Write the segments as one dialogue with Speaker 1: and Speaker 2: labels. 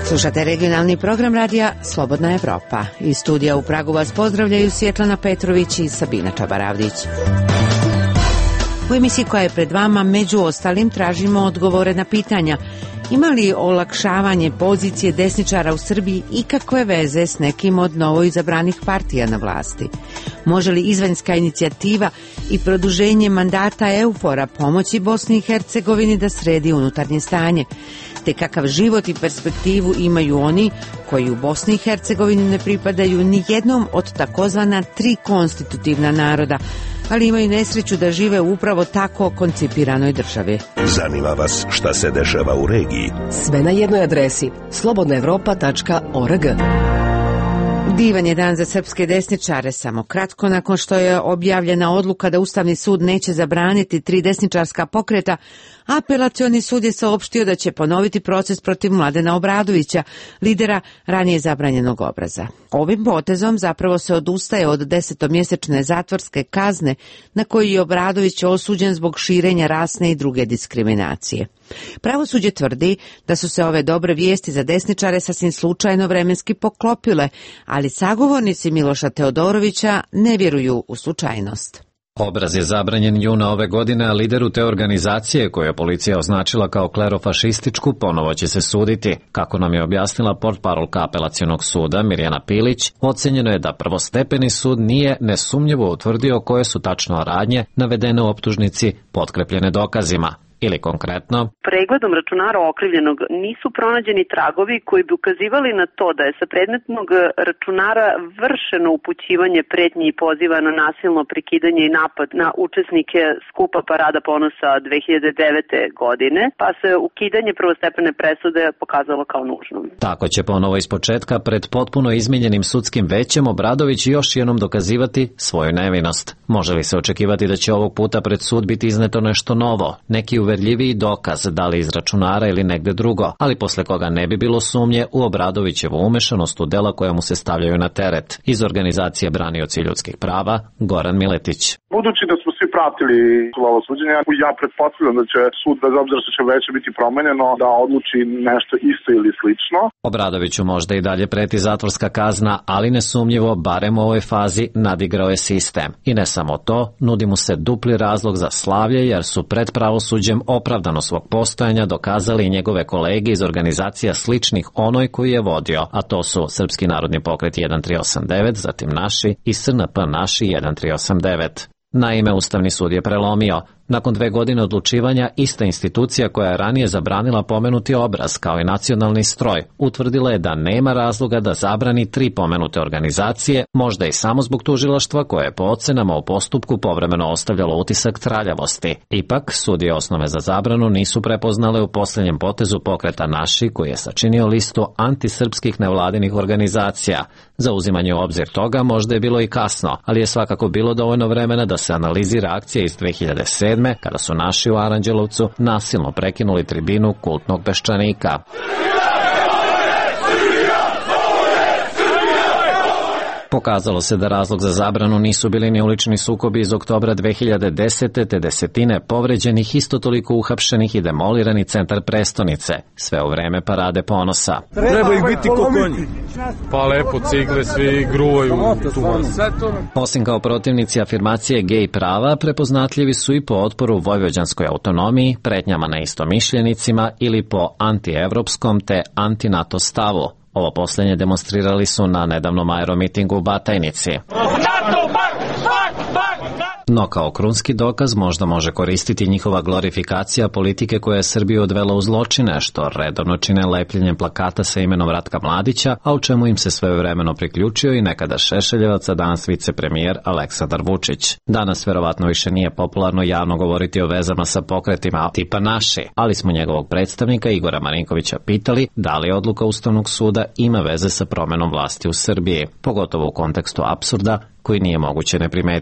Speaker 1: Slušate regionalni program radija Slobodna Evropa. Iz studija u Pragu vas pozdravljaju Svjetlana Petrović i Sabina Čabaravdić. U emisiji koja je pred vama, među ostalim, tražimo odgovore na pitanja: ima li olakšavanje pozicije desničara u Srbiji ikakve veze s nekim od novoizabranih partija na vlasti? Može li izvanjska inicijativa i produženje mandata EUFOR-a pomoći Bosni i Hercegovini da sredi unutarnje stanje? Te kakav život i perspektivu imaju oni koji u Bosni i Hercegovini ne pripadaju ni jednom od takozvana 3 konstitutivna naroda, ali imaju nesreću da žive u upravo tako koncipiranoj državi.
Speaker 2: Zanima vas šta se dešava u regiji?
Speaker 3: Sve na jednoj adresi: slobodnaevropa.org.
Speaker 1: Divan je dan za srpske desničare. Samo kratko nakon što je objavljena odluka da Ustavni sud neće zabraniti 3 desničarska pokreta, Apelacioni sud je saopštio da će ponoviti proces protiv Mladena Obradovića, lidera ranije zabranjenog obraza. Ovim potezom zapravo se odustaje od 10-mjesečne zatvorske kazne na koju je Obradović osuđen zbog širenja rasne i druge diskriminacije. Pravosuđe tvrdi da su se ove dobre vijesti za desničare sasvim slučajno vremenski poklopile, ali sagovornici Miloša Teodorovića ne vjeruju u slučajnost.
Speaker 4: Obraz je zabranjen juna ove godine, a lideru te organizacije, koju je policija označila kao klerofašističku, ponovo će se suditi. Kako nam je objasnila portparolka Apelacionog suda Mirjana Pilić, ocenjeno je da prvostepeni sud nije nesumnjivo utvrdio koje su tačno radnje navedene u optužnici potkrepljene dokazima. Ili konkretno,
Speaker 5: pregledom računara okrivljenog nisu pronađeni tragovi koji bi ukazivali na to da je sa predmetnog računara vršeno upućivanje pretnji i poziva na nasilno prekidanje i napad na učesnike skupa Parada ponosa 2009. godine, pa se ukidanje prvostepene presude pokazalo kao nužno.
Speaker 4: Tako će ponovo ispočetka pred potpuno izmijenjenim sudskim većem Obradović još jednom dokazivati svoju nevinost. Može li se očekivati da će ovog puta pred sud biti izneto nešto novo, neki uverljiviji dokaz, da li iz računara ili negde drugo, ali posle koga ne bi bilo sumnje u Obradovićevu umešanost u dela koja mu se stavljaju na teret. Iz organizacije Branioci ljudskih prava, Goran Miletić.
Speaker 6: Budući da smo svi pratili ovo suđenje, ja pretpostavljam da će sud, bez obzira što će veće biti promenjeno, da odluči nešto isto ili slično.
Speaker 4: Obradoviću možda i dalje preti zatvorska kazna, ali nesumnjivo, barem u ovoj fazi, nadigrao je sistem. I ne samo to, nudi mu se dupli razlog za slavlje, jer su pred pravosuđem opravdano svog postojanja dokazali i njegove kolege iz organizacija sličnih onoj koji je vodio, a to su Srpski narodni pokret 1389, zatim Naši i SNP Naši 1389. Naime, Ustavni sud je prelomio. Nakon 2 godine odlučivanja, ista institucija koja je ranije zabranila pomenuti obraz kao i nacionalni stroj, utvrdila je da nema razloga da zabrani 3 pomenute organizacije, možda i samo zbog tužilaštva koje je po ocenama u postupku povremeno ostavljalo utisak traljavosti. Ipak, sudije osnove za zabranu nisu prepoznale u posljednjem potezu pokreta Naši, koji je sačinio listu antisrpskih nevladinih organizacija. Za uzimanje u obzir toga možda je bilo i kasno, ali je svakako bilo dovoljno vremena da se analizira akcija iz 2007. kada su Naši u Aranđelovcu nasilno prekinuli tribinu kultnog peščanika. Pokazalo se da razlog za zabranu nisu bili ni ulični sukobi iz oktobra 2010. te desetine povređenih, isto toliko uhapšenih i demolirani centar prestonice, sve u vreme Parade ponosa.
Speaker 7: Treba ih biti ko konji. Pa lepo cigle, svi gruvaju tu vas.
Speaker 4: Osim kao protivnici afirmacije gej prava, prepoznatljivi su i po otporu vojvođanskoj autonomiji, pretnjama na istomišljenicima ili po antievropskom te anti-NATO stavu. Ovo posljednje demonstrirali su na nedavnom aeromitingu u Batajnici. No kao krunski dokaz možda može koristiti njihova glorifikacija politike koja je Srbiju odvela u zločine, što redovno čine lepljenjem plakata sa imenom Ratka Mladića, a u čemu im se svojevremeno priključio i nekada Šešeljevac, a danas vicepremijer Aleksandar Vučić. Danas verovatno više nije popularno javno govoriti o vezama sa pokretima tipa Naši, ali smo njegovog predstavnika Igora Marinkovića pitali da li odluka Ustavnog suda ima veze sa promenom vlasti u Srbiji, pogotovo u kontekstu apsurda koji nije moguće ne primetiti.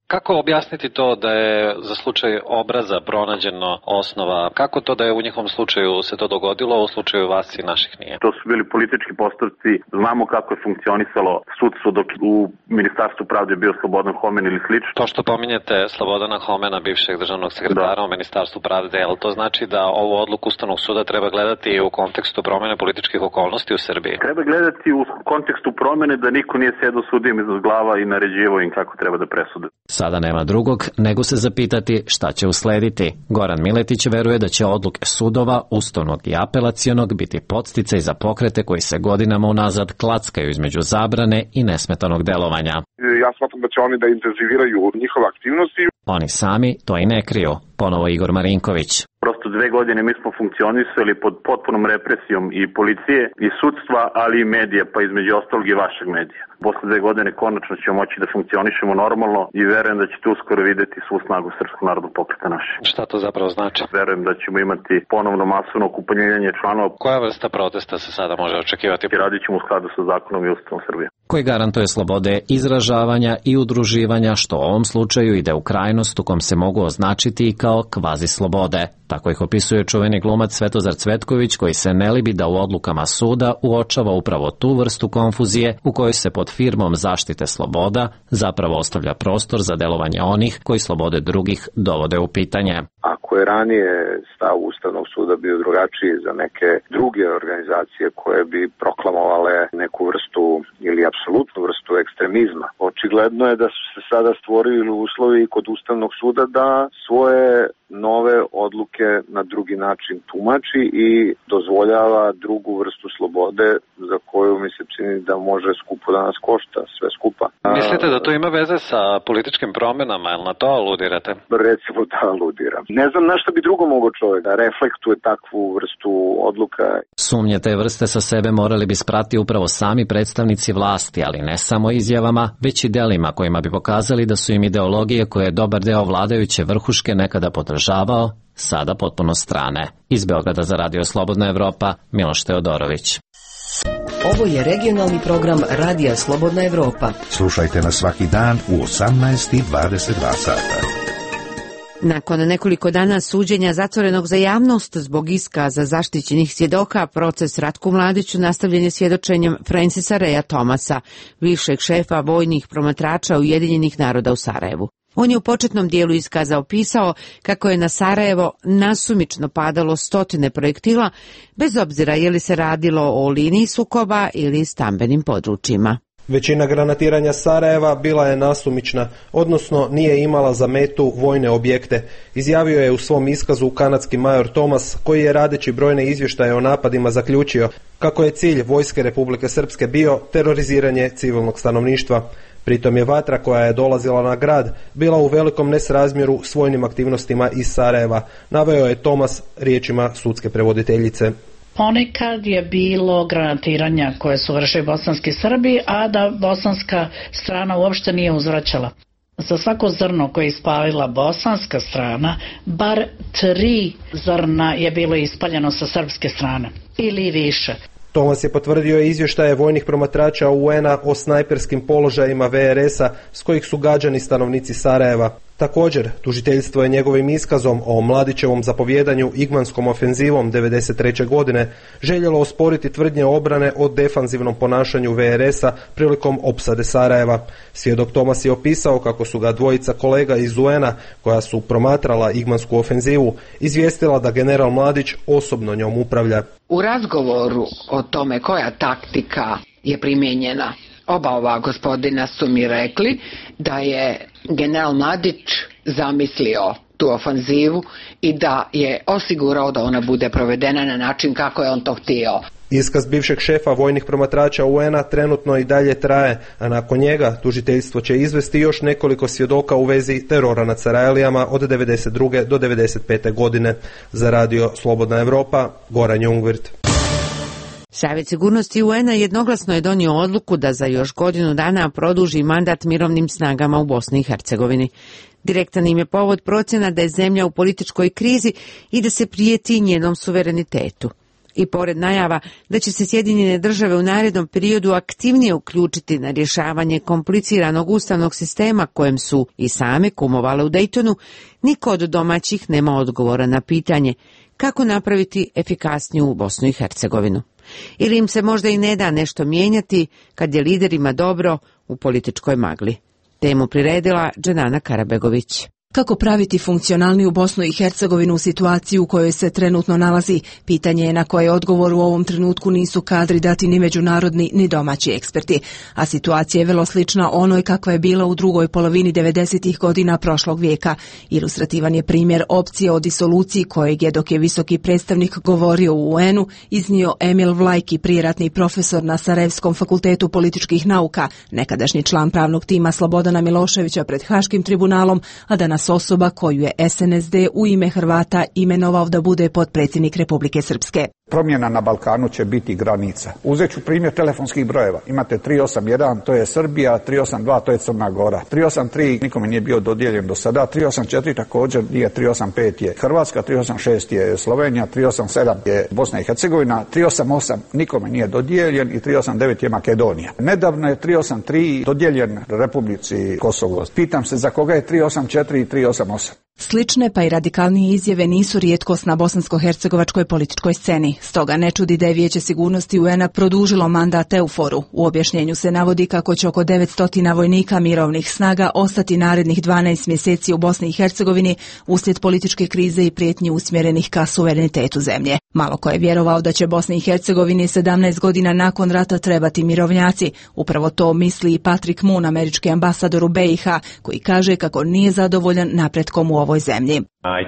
Speaker 4: Kako objasniti to da je za slučaj obraza pronađeno osnova? Kako to da je u njihovom slučaju se to dogodilo, a u slučaju vas i naših nije?
Speaker 8: To su bili politički postupci. Znamo kako je funkcionisalo sudstvo dok u Ministarstvu pravde je bio Slobodan Homen ili slično.
Speaker 4: To što pominjete Slobodana Homena, bivšeg državnog sekretara u Ministarstvu pravde, jel to znači da ovu odluku Ustavnog suda treba gledati u kontekstu promene političkih okolnosti u Srbiji?
Speaker 8: Treba gledati u kontekstu promene da niko nije sedao sudijem iznad glava i naređivao im kako treba da presude.
Speaker 4: Sada nema drugog nego se zapitati šta će uslediti. Goran Miletić veruje da će odluke sudova, ustavnog i apelacionog biti podsticaj za pokrete koji se godinama unazad klackaju između zabrane i nesmetanog delovanja.
Speaker 6: Ja smatram da će oni da intenziviraju njihove aktivnosti.
Speaker 4: Oni sami to i ne kriju, ponovo Igor Marinković.
Speaker 8: Prosto 2 godine mi smo funkcionisali pod potpunom represijom i policije i sudstva, ali i medija, pa između ostalog i vašeg medija. Posle 2 godine konačno ćemo moći da funkcionišemo normalno i verujem da ćete uskoro videti svu snagu Srpskog narodnog pokreta naše.
Speaker 4: Šta to zapravo znači?
Speaker 8: Verujem da ćemo imati ponovno masovno okupljenje članova.
Speaker 4: Koja vrsta protesta se sada može očekivati?
Speaker 8: Radit ćemo u skladu sa zakonom i Ustavom Srbije.
Speaker 4: Koji garantuje slobode izražavanja i udruživanja, što u ovom slučaju ide u krajnost u kom se mogu označiti i kao kvazi slobode. Tako ih opisuje čuveni glumac Svetozar Cvetković, koji se ne libi da u odlukama suda uočava upravo tu vrstu konfuzije u kojoj se pod firmom zaštite sloboda zapravo ostavlja prostor za delovanje onih koji slobode drugih dovode u pitanje.
Speaker 9: Ako je ranije stav Ustavnog suda bio drugačiji za neke druge organizacije koje bi proklamovale neku vrstu ili apsolutnu vrstu ekstremizma, očigledno je da su se sada stvorili uslovi kod Ustavnog suda da svoje nove odluke na drugi način tumači i dozvoljava drugu vrstu slobode za koju mi se čini da može skupo da nas košta, sve skupa.
Speaker 4: Mislite da to ima veze sa političkim promenama, ili na to aludirate?
Speaker 9: Recimo da aludiram. Ne znam na što bi drugo mogao čovjek da reflektuje takvu vrstu odluka.
Speaker 4: Sumnje te vrste sa sebe morali bi sprati upravo sami predstavnici vlasti, ali ne samo izjavama, već i delima kojima bi pokazali da su im ideologije koje je dobar deo vladajuće vrhuške nekada podržavao, sada potpuno strane. Iz Beograda za Radio Slobodna Evropa, Miloš Teodorović.
Speaker 3: Ovo je regionalni program Radija Slobodna Evropa.
Speaker 2: Slušajte nas svaki dan u 18:22 sata.
Speaker 1: Nakon nekoliko dana suđenja zatvorenog za javnost zbog iskaza zaštićenih svjedoka, proces Ratku Mladiću nastavljen je svjedočenjem Francisa Reja Thomasa, bivšeg šefa vojnih promatrača Ujedinjenih naroda u Sarajevu. On je u početnom dijelu iskaza opisao kako je na Sarajevo nasumično padalo stotine projektila, bez obzira je li se radilo o liniji sukoba ili stambenim područjima.
Speaker 10: Većina granatiranja Sarajeva bila je nasumična, odnosno nije imala za metu vojne objekte, izjavio je u svom iskazu kanadski major Thomas, koji je radeći brojne izvještaje o napadima zaključio kako je cilj vojske Republike Srpske bio teroriziranje civilnog stanovništva. Pritom je vatra koja je dolazila na grad bila u velikom nesrazmjeru s vojnim aktivnostima iz Sarajeva, naveo je Thomas riječima sudske prevoditeljice.
Speaker 11: Ponekad je bilo granatiranja koje su vršili bosanski Srbi, a da bosanska strana uopšte nije uzvraćala. Za svako zrno koje je ispalila bosanska strana, bar 3 zrna je bilo ispaljeno sa srpske strane, ili više.
Speaker 10: Thomas je potvrdio izvještaje vojnih promatrača UN-a o snajperskim položajima VRS-a s kojih su gađani stanovnici Sarajeva. Također, tužiteljstvo je njegovim iskazom o Mladićevom zapovjedanju Igmanskom ofenzivom 1993. godine željelo osporiti tvrdnje obrane o defanzivnom ponašanju VRS-a prilikom opsade Sarajeva. Svjedok Thomas je opisao kako su ga dvojica kolega iz UN-a koja su promatrala Igmansku ofenzivu izvijestila da general Mladić osobno njom upravlja.
Speaker 12: U razgovoru o tome koja taktika je primijenjena, oba ova gospodina su mi rekli da je general Mladić zamislio tu ofanzivu i da je osigurao da ona bude provedena na način kako je on to htio.
Speaker 10: Iskaz bivšeg šefa vojnih promatrača UN-a trenutno i dalje traje, a nakon njega tužiteljstvo će izvesti još nekoliko svjedoka u vezi terora nad Sarajlijama od 1992. do 1995. godine. Za Radio Slobodna Evropa, Goran Jungwirth.
Speaker 1: Savjet sigurnosti UN-a jednoglasno je donio odluku da za još godinu dana produži mandat mirovnim snagama u Bosni i Hercegovini. Direktan im je povod procjena da je zemlja u političkoj krizi i da se prijeti njenom suverenitetu. I pored najava da će se Sjedinjene države u narednom periodu aktivnije uključiti na rješavanje kompliciranog ustavnog sistema kojem su i same kumovale u Daytonu, niko od domaćih nema odgovora na pitanje kako napraviti efikasniju Bosnu i Hercegovinu. Ili im se možda i ne da nešto mijenjati kad je liderima dobro u političkoj magli. Temu priredila Dženana Karabegović.
Speaker 13: Kako praviti funkcionalniju Bosnu i Hercegovinu u situaciji u kojoj se trenutno nalazi, pitanje je na koje odgovor u ovom trenutku nisu kadri dati ni međunarodni ni domaći eksperti, a situacija je vrlo slična onoj kakva je bila u drugoj polovini 90. godina prošlog vijeka. Ilustrativan je primjer opcije o disoluciji kojeg je, dok je visoki predstavnik govorio u UN-u, iznio Emil Vlajki, prijeratni profesor na Sarajevskom fakultetu političkih nauka, nekadašnji član pravnog tima Slobodana Miloševića pred Haškim tribunalom, a danas osoba koju je SNSD u ime Hrvata imenovao da bude potpredsjednik Republike Srpske.
Speaker 14: Promjena na Balkanu će biti granica. Uzet ću primjer telefonskih brojeva. Imate 381, to je Srbija, 382, to je Crna Gora. 383 nikome nije bio dodijeljen do sada, 384 također nije, 385 je Hrvatska, 386 je Slovenija, 387 je Bosna i Hercegovina, 388 nikome nije dodijeljen i 389 je Makedonija. Nedavno je 383 dodijeljen Republici Kosovo. Pitam se za koga je 384 i 388.
Speaker 13: Slične pa i radikalnije izjave nisu rijetkost na bosansko-hercegovačkoj političkoj sceni. Stoga ne čudi da je Vijeće sigurnosti UN-a produžilo mandat EUFOR-u. U objašnjenju se navodi kako će oko 900 vojnika mirovnih snaga ostati narednih 12 mjeseci u Bosni i Hercegovini uslijed političke krize i prijetnji usmjerenih ka suverenitetu zemlje. Malo ko je vjerovao da će Bosni i Hercegovini 17 godina nakon rata trebati mirovnjaci. Upravo to misli i Patrick Moon, američki ambasador u BiH, koji kaže kako nije zadovoljan napretkom u ovoj zemlji.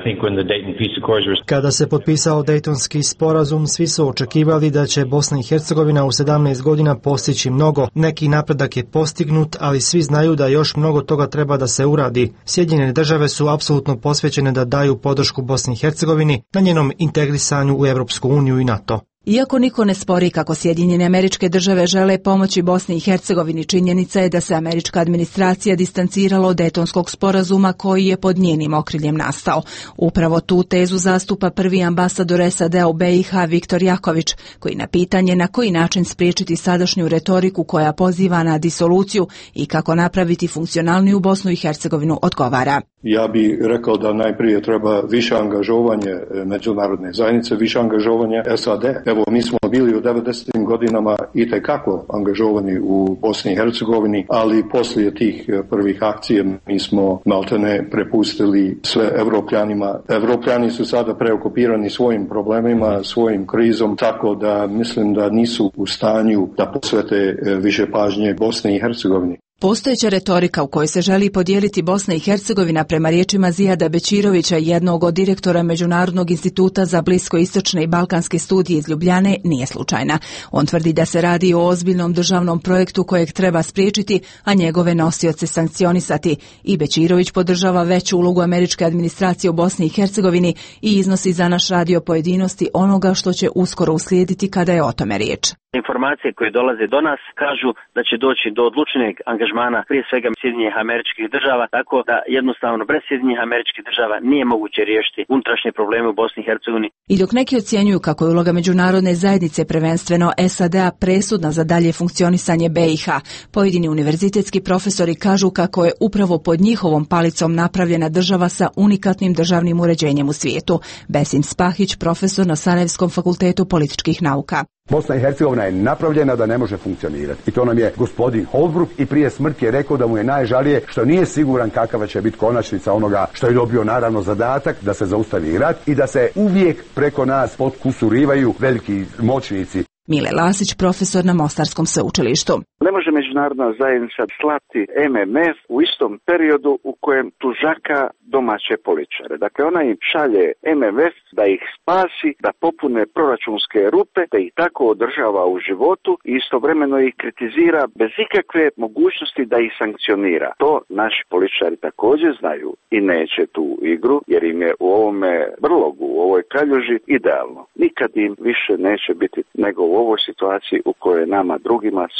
Speaker 15: Kada se potpisao Dejtonski sporazum, svi su očekivali da će Bosna i Hercegovina u 17 godina postići mnogo. Neki napredak je postignut, ali svi znaju da još mnogo toga treba da se uradi. Sjedinjene države su apsolutno posvećene da daju podršku Bosni i Hercegovini na njenom integrisanju u Europsku uniju i NATO.
Speaker 13: Iako niko ne spori kako Sjedinjene Američke Države žele pomoći Bosni i Hercegovini, činjenica je da se američka administracija distancirala od Dejtonskog sporazuma koji je pod njenim okriljem nastao. Upravo tu tezu zastupa prvi ambasador SAD-a u BiH Viktor Jaković, koji na pitanje na koji način spriječiti sadašnju retoriku koja poziva na disoluciju i kako napraviti funkcionalniju Bosnu i Hercegovinu odgovara.
Speaker 16: Ja bih rekao da najprije treba više angažovanje međunarodne zajednice, više angažovanje SAD. Evo, mi smo bili u 90. godinama itekako angažovani u Bosni i Hercegovini, ali poslije tih prvih akcija mi smo maltene prepustili sve Evropljanima. Evropljani su sada preokupirani svojim problemima, svojim krizom, tako da mislim da nisu u stanju da posvete više pažnje Bosni i Hercegovini.
Speaker 13: Postojeća retorika u kojoj se želi podijeliti Bosna i Hercegovina, prema riječima Zijada Bećirovića, jednog od direktora Međunarodnog instituta za bliskoistočne i balkanske studije iz Ljubljane, nije slučajna. On tvrdi da se radi o ozbiljnom državnom projektu kojeg treba spriječiti, a njegove nosioce sankcionisati. I Bećirović podržava veću ulogu američke administracije u Bosni i Hercegovini i iznosi za naš radio pojedinosti onoga što će uskoro uslijediti kada je o tome riječ.
Speaker 17: Informacije koje dolaze do nas kažu da će doći do odlučnijeg angažmana prije svega Sjedinjenih Američkih Država, tako da jednostavno bez Sjedinjenih Američkih Država nije moguće riješiti unutrašnje probleme u Bosni i Hercegovini.
Speaker 13: I dok neki ocjenjuju kako je uloga međunarodne zajednice, prvenstveno SAD-a, presudna za dalje funkcionisanje BiH, pojedini univerzitetski profesori kažu kako je upravo pod njihovom palicom napravljena država sa unikatnim državnim uređenjem u svijetu. Besim Spahić, profesor na Sarajevskom fakultetu političkih nauka.
Speaker 18: Bosna i Hercegovina je napravljena da ne može funkcionirati. I to nam je gospodin Holbrooke i prije smrti je rekao da mu je najžalije što nije siguran kakava će biti konačnica onoga što je dobio naravno zadatak da se zaustavi rat i da se uvijek preko nas potkusurivaju veliki moćnici.
Speaker 13: Mile Lasić, profesor na Mostarskom sveučilištu.
Speaker 6: Ne može međunarodna zajednica slati MMF u istom periodu u kojem tužaka domaće političare. Dakle, ona im šalje MMF da ih spasi, da popune proračunske rupe, da ih tako održava u životu i istovremeno ih kritizira bez ikakve mogućnosti da ih sankcionira. To naši političari također znaju i neće tu igru, jer im je u ovome brlogu, u ovoj kaljuži idealno. Nikad im više neće biti nego u ovoj situaciji u kojoj nama drugima svima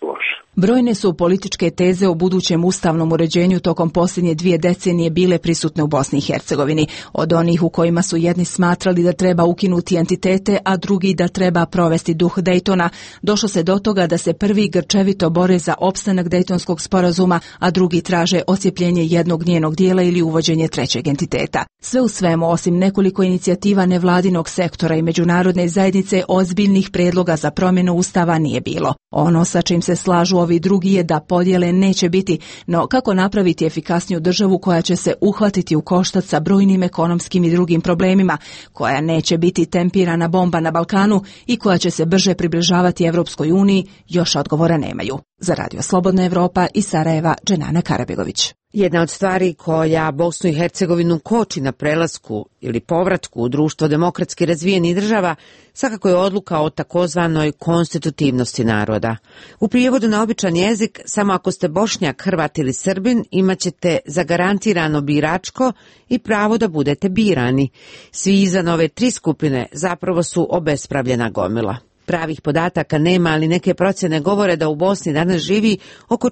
Speaker 6: loše.
Speaker 13: Brojne su političke teze o budućem ustavnom uređenju tokom posljednje 2 decenije bile prisutne u Bosni i Hercegovini. Od onih u kojima su jedni smatrali da treba ukinuti entitete, a drugi da treba provesti duh Dejtona, došlo se do toga da se prvi grčevito bore za opstanak Dejtonskog sporazuma, a drugi traže ocijepljenje jednog njenog dijela ili uvođenje trećeg entiteta. Sve u svemu, osim nekoliko inicijativa nevladinog sektora i međunarodne zajednice, ozbiljnih predloga za promjenu ustava nije bilo. Ono sa čim se slažu ovi drugi je da podjele neće biti, no kako napraviti efikasniju državu koja će se uhvatiti u koštac sa brojnim ekonomskim i drugim problemima, koja neće biti tempirana bomba na Balkanu i koja će se brže približavati Evropskoj uniji, još odgovora nemaju. Za Radio Slobodna Evropa iz Sarajeva, Dženana Karabegović.
Speaker 1: Jedna od stvari koja Bosnu i Hercegovinu koči na prelasku ili povratku u društvo demokratski razvijenih država svakako je odluka o takozvanoj konstitutivnosti naroda. U prijevodu na običan jezik, samo ako ste Bošnjak, Hrvat ili Srbin, imat ćete zagarantirano biračko i pravo da budete birani. Svi izvan ove 3 skupine zapravo su obespravljena gomila. Pravih podataka nema, ali neke procjene govore da u Bosni danas živi oko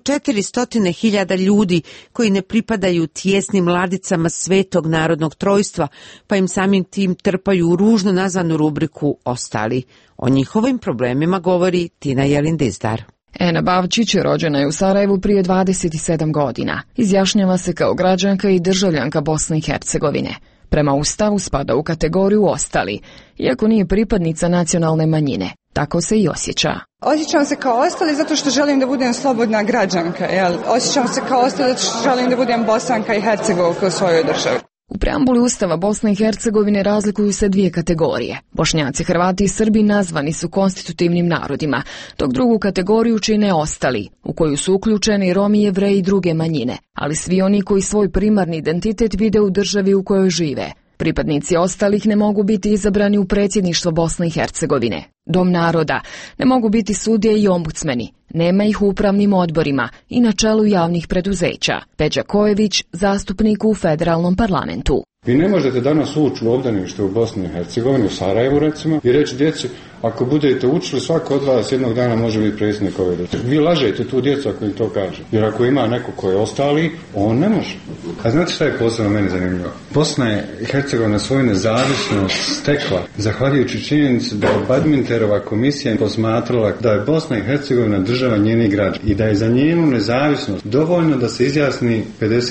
Speaker 1: 400.000 ljudi koji ne pripadaju tijesnim ladicama svetog narodnog trojstva, pa im samim tim trpaju u ružno nazvanu rubriku ostali. O njihovim problemima govori Tina Jelin-Dizdar.
Speaker 19: Ena Bavčić rođena je u Sarajevu prije 27 godina. Izjašnjava se kao građanka i državljanka Bosne i Hercegovine. Prema Ustavu spada u kategoriju ostali, iako nije pripadnica nacionalne manjine. Tako se i osjeća.
Speaker 20: Osjećam se kao ostali zato što želim da budem slobodna građanka. Osjećam se kao ostali zato što želim da budem Bosanka i Hercegovka u svojoj državi.
Speaker 19: U preambuli Ustava Bosne i Hercegovine razlikuju se 2 kategorije. Bošnjaci, Hrvati i Srbi nazvani su konstitutivnim narodima, dok drugu kategoriju čine ostali, u koju su uključeni Romi, Jevreji i druge manjine, ali svi oni koji svoj primarni identitet vide u državi u kojoj žive. Pripadnici ostalih ne mogu biti izabrani u predsjedništvo Bosne i Hercegovine, Dom naroda, ne mogu biti sudije i ombudsmeni, nema ih u upravnim odborima i na čelu javnih preduzeća. Peđa Kojević, zastupnik u federalnom parlamentu.
Speaker 21: Vi ne možete danas ući u obdanište u Bosni i Hercegovini, u Sarajevu recimo, i reći djeci, ako budete učili, svako od vas jednog dana može biti predsjednik ove države. Vi lažete tu djecu ako im to kaže. Jer ako ima neko ko je ostali, on ne može. A znate šta je posebno meni zanimljivo? Bosna i Hercegovina svoju nezavisnost stekla zahvaljujući činjenici da je Badminterova komisija posmatrala da je Bosna i Hercegovina država njenih građana i da je za njenu nezavisnost dovoljno da se izjasni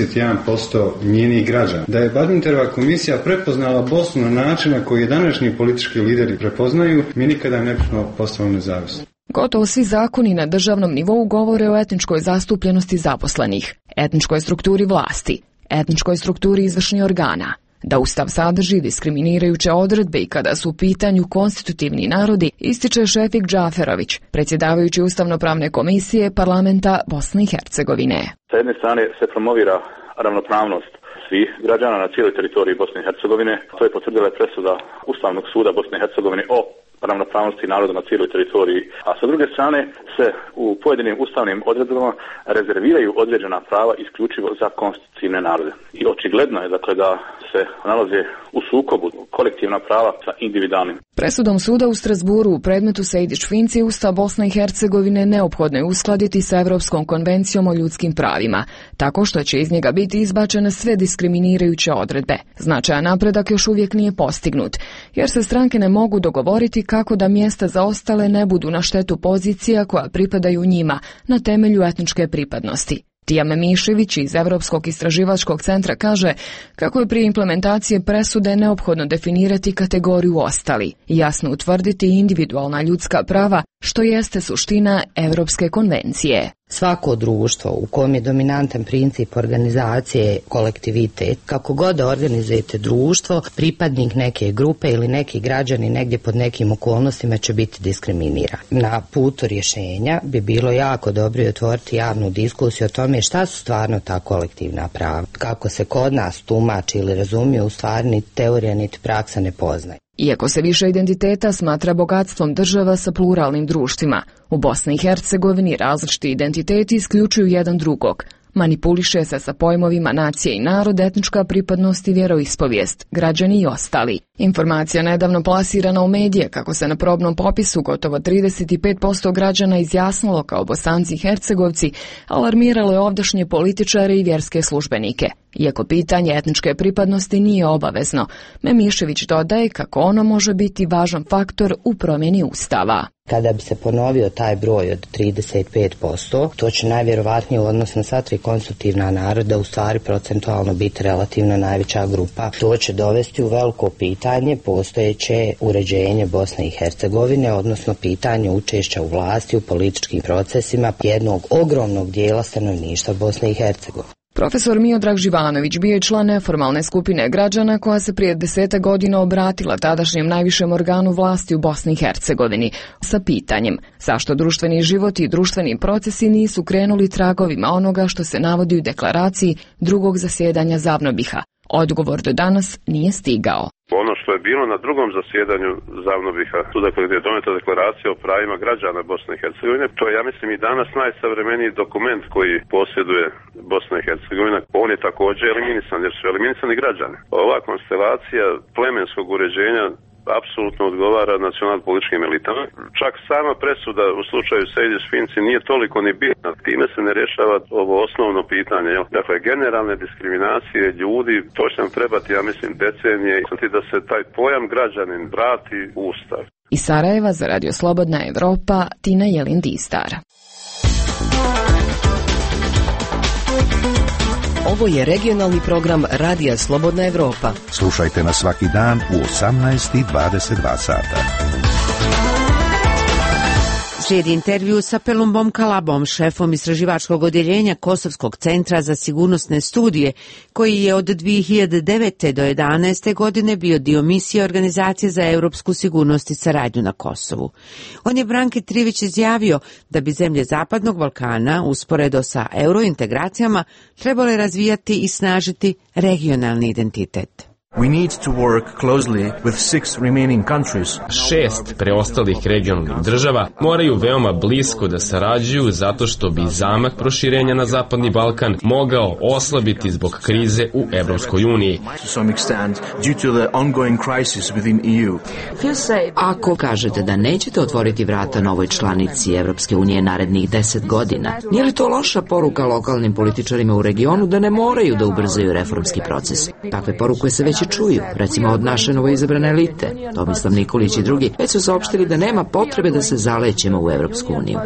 Speaker 21: 51% njenih građana. Da je Badminterova komisija prepoznala Bosnu na način na koji današnji politički lideri prepoznaju, mi nikada ne bismo postali nezavisni.
Speaker 19: Gotovo svi zakoni na državnom nivou govore o etničkoj zastupljenosti zaposlenih, etničkoj strukturi vlasti, etničkoj strukturi izvršnih organa. Da Ustav sadrži diskriminirajuće odredbe i kada su u pitanju konstitutivni narodi, ističe Šefik Džaferović, predsjedavajući Ustavno-pravne komisije Parlamenta Bosne i Hercegovine.
Speaker 8: Sa jedne strane se promovira ravnopravnost svih građana na cijeloj teritoriji Bosne i Hercegovine. To je potvrdila presuda Ustavnog suda Bosne i Hercegovine o ravnopravnosti naroda na cijeloj teritoriji. A sa druge strane se u pojedinim ustavnim odredbama rezerviraju određena prava isključivo za konstitutivne narode. I očigledno je dakle da se nalaze u sukobu kolektivna prava sa individualnim.
Speaker 19: Presudom suda u Strasburu u predmetu Sejdić-Finci Ustav Bosne i Hercegovine neophodno je uskladiti sa Evropskom konvencijom o ljudskim pravima, tako što će iz njega biti izbačene sve diskriminirajuće odredbe. Značajan napredak još uvijek nije postignut, jer se stranke ne mogu dogovoriti kako da mjesta za ostale ne budu na štetu pozicija koja pripadaju njima na temelju etničke pripadnosti. Tijame Mišević iz Evropskog istraživačkog centra kaže kako je prije implementacije presude neophodno definirati kategoriju ostali i jasno utvrditi individualna ljudska prava, što jeste suština Evropske konvencije.
Speaker 22: Svako društvo u kojem je dominantan princip organizacije kolektivitet, kako god da organizujete društvo, pripadnik neke grupe ili neki građani negdje pod nekim okolnostima će biti diskriminiran. Na putu rješenja bi bilo jako dobro otvoriti javnu diskusiju o tome šta su stvarno ta kolektivna prava. Kako se kod nas tumači ili razumije, u stvari niti teorija niti praksa ne poznaje.
Speaker 19: Iako se više identiteta smatra bogatstvom država sa pluralnim društvima, u Bosni i Hercegovini različiti identiteti isključuju jedan drugog. Manipuliše se sa pojmovima nacije i narod, etnička pripadnost i vjeroispovijest, građani i ostali. Informacija nedavno plasirana u medije kako se na probnom popisu gotovo 35% građana izjasnilo kao Bosanci i Hercegovci, alarmiralo je ovdašnje političare i vjerske službenike. Iako pitanje etničke pripadnosti nije obavezno, Memišević dodaje kako ono može biti važan faktor u promjeni Ustava.
Speaker 22: Kada bi se ponovio taj broj od 35%, to će najvjerovatnije u odnosu na sva tri konstitutivna naroda u stvari procentualno biti relativno najveća grupa. To će dovesti u veliko pitanje postojeće uređenje Bosne i Hercegovine, odnosno pitanje učešća u vlasti u političkim procesima jednog ogromnog dijela stanovništva Bosne i Hercegovine.
Speaker 19: Profesor Miodrag Živanović bio je član neformalne skupine građana koja se prije 10 godina obratila tadašnjem najvišem organu vlasti u Bosni i Hercegovini sa pitanjem zašto društveni život i društveni procesi nisu krenuli tragovima onoga što se navodi u deklaraciji drugog zasjedanja Zavnobiha. Odgovor do danas nije stigao.
Speaker 5: Ono što je bilo na drugom zasjedanju Zavnobiha, tu dakle gdje je doneta deklaracija o pravima građana Bosne i Hercegovine, to je ja mislim i danas najsavremeniji dokument koji posjeduje Bosna i Hercegovina. On je također eliminisan jer su eliminisani građani. Ova konstelacija plemenskog uređenja apsolutno odgovara nacionalno-političkim elitama. Čak sama presuda u slučaju Sejdić-Finci nije toliko ni bitna. Time se ne rješava ovo osnovno pitanje. Dakle, generalne diskriminacije ljudi, to će nam trebati, ja mislim, decenije i da se taj pojam građanin vrati u Ustav.
Speaker 19: Iz Sarajeva za Radio Slobodna Evropa, Tina Jelin-Distar.
Speaker 3: Ovo je regionalni program Radija Slobodna Evropa.
Speaker 2: Slušajte nas svaki dan u 18:22 sata.
Speaker 1: Slijedi intervju sa Pelumbom Kalabom, šefom istraživačkog odjeljenja Kosovskog centra za sigurnosne studije, koji je od 2009. do 2011. godine bio dio misije Organizacije za europsku sigurnost i saradnju na Kosovu. On je Branki Trivić izjavio da bi zemlje Zapadnog Balkana, usporedo sa eurointegracijama, trebale razvijati i snažiti regionalni identitet.
Speaker 7: We need to work closely with 6 remaining countries.
Speaker 23: 6 preostalih regionalnih država moraju veoma blisko da sarađuju zato što bi zamah proširenja na Zapadni Balkan mogao oslabiti zbog krize u Evropskoj uniji.
Speaker 24: Ako kažete da nećete otvoriti vrata novoj članici Evropske unije narednih 10 godina, nije li to loša poruka lokalnim političarima u regionu da ne moraju da ubrzaju reformski proces? Takve poruke se već čuju, recimo od naše novoizabrane elite, Tomislav Nikolić i drugi, već su saopštili da nema potrebe da se zalećemo u Evropsku uniju.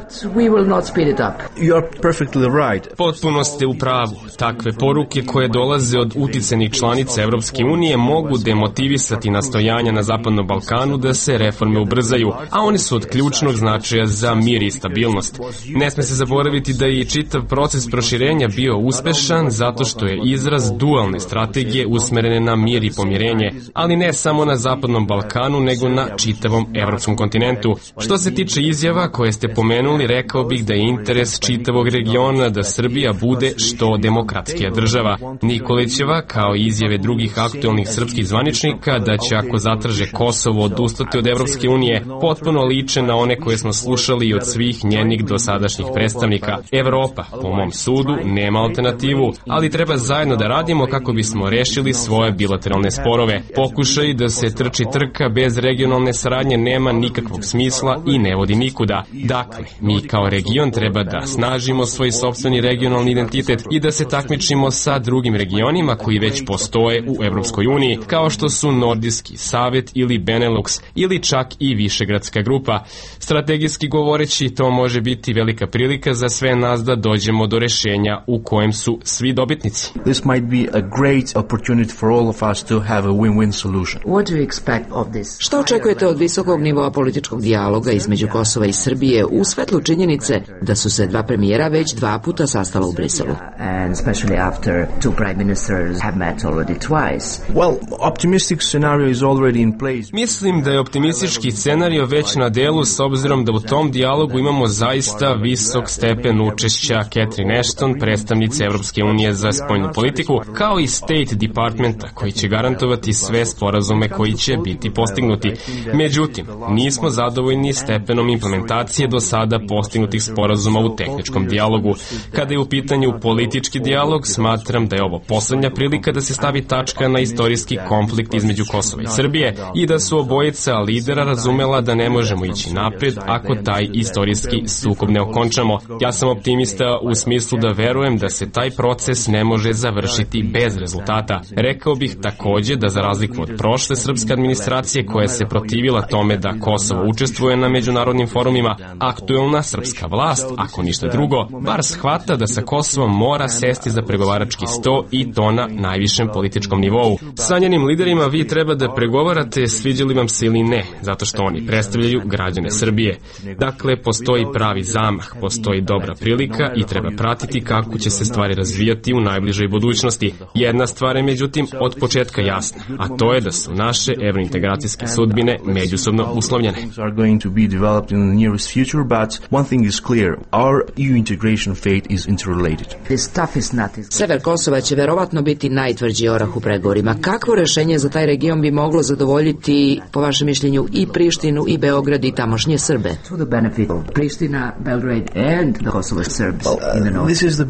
Speaker 23: Potpuno ste u pravu. Takve poruke koje dolaze od uticenih članica Evropske unije mogu demotivisati nastojanja na Zapadnom Balkanu da se reforme ubrzaju, a oni su od ključnog značaja za mir i stabilnost. Ne sme se zaboraviti da je i čitav proces proširenja bio uspešan zato što je izraz dualne strategije usmerene na mir i pomirenje, ali ne samo na Zapadnom Balkanu, nego na čitavom evropskom kontinentu. Što se tiče izjava koje ste pomenuli, rekao bih da je interes čitavog regiona da Srbija bude što demokratskija država. Nikolićeva, kao i izjave drugih aktuelnih srpskih zvaničnika, da će ako zatraže Kosovo odustati od Evropske unije, potpuno liče na one koje smo slušali i od svih njenih dosadašnjih predstavnika. Evropa, po mom sudu, nema alternativu, ali treba zajedno da radimo kako bismo rešili svoje bilateralne sporove. Pokušaj da se trči trka bez regionalne saradnje nema nikakvog smisla i ne vodi nikuda. Dakle, mi kao region treba da snažimo svoj sopstveni regionalni identitet i da se takmičimo sa drugim regionima koji već postoje u Evropskoj uniji, kao što su Nordijski savet ili Benelux ili čak i Višegradska grupa. Strategijski govoreći, to može biti velika prilika za sve nas da dođemo do rešenja u kojem su svi dobitnici.
Speaker 7: This might be a great opportunity for all of us to have a win-win solution.
Speaker 24: What do you expect of this? Šta očekujete od visokog nivoa političkog dijaloga između Kosova i Srbije u svetlu činjenice da su se dva premijera već 2 puta sastala u Briselu? And especially after 2 prime ministers have met already twice.
Speaker 7: Well, optimistic scenario is already in place.
Speaker 23: Mislim da je optimistički scenario već na delu s obzirom da u tom dijalogu imamo zaista visok stepen učešća Catherine Ashton, predstavnice Evropske unije za spoljnu politiku, kao i State Departmenta koji će garantovati sve sporazume koji će biti postignuti. Međutim, nismo zadovoljni stepenom implementacije do sada postignutih sporazuma u tehničkom dijalogu. Kada je u pitanju politički dijalog, smatram da je ovo poslednja prilika da se stavi tačka na istorijski konflikt između Kosova i Srbije i da su obojica lidera razumela da ne možemo ići napred ako taj istorijski sukob ne okončamo. Ja sam optimista u smislu da verujem da se taj proces ne može završiti bez rezultata. Rekao bih takođe da za razliku od prošle srpske administracije koja se protivila tome da Kosovo učestvuje na međunarodnim forumima, aktuelna srpska vlast, ako ništa drugo, bar shvata da sa Kosovom mora sesti za pregovarački sto i to na najvišem političkom nivou. Sa njenim liderima vi treba da pregovarate, sviđali vam se ili ne, zato što oni predstavljaju građane Srbije. Dakle, postoji pravi zamah, postoji dobra prilika i treba pratiti kako će se stvari razvijati u najbližoj budućnosti. Jedna stvar je međutim od početka jasna, a to je da su naše evrointegracijske sudbine međusobno uslovljene.
Speaker 24: Sever Kosova će verovatno biti najtvrđi orah u pregovorima. Kakvo rešenje za taj region bi moglo zadovoljiti, po vašem mišljenju, i Prištinu i Beograd i tamošnje Srbe? Priština, Belgrade and the Kosovo Serbs in the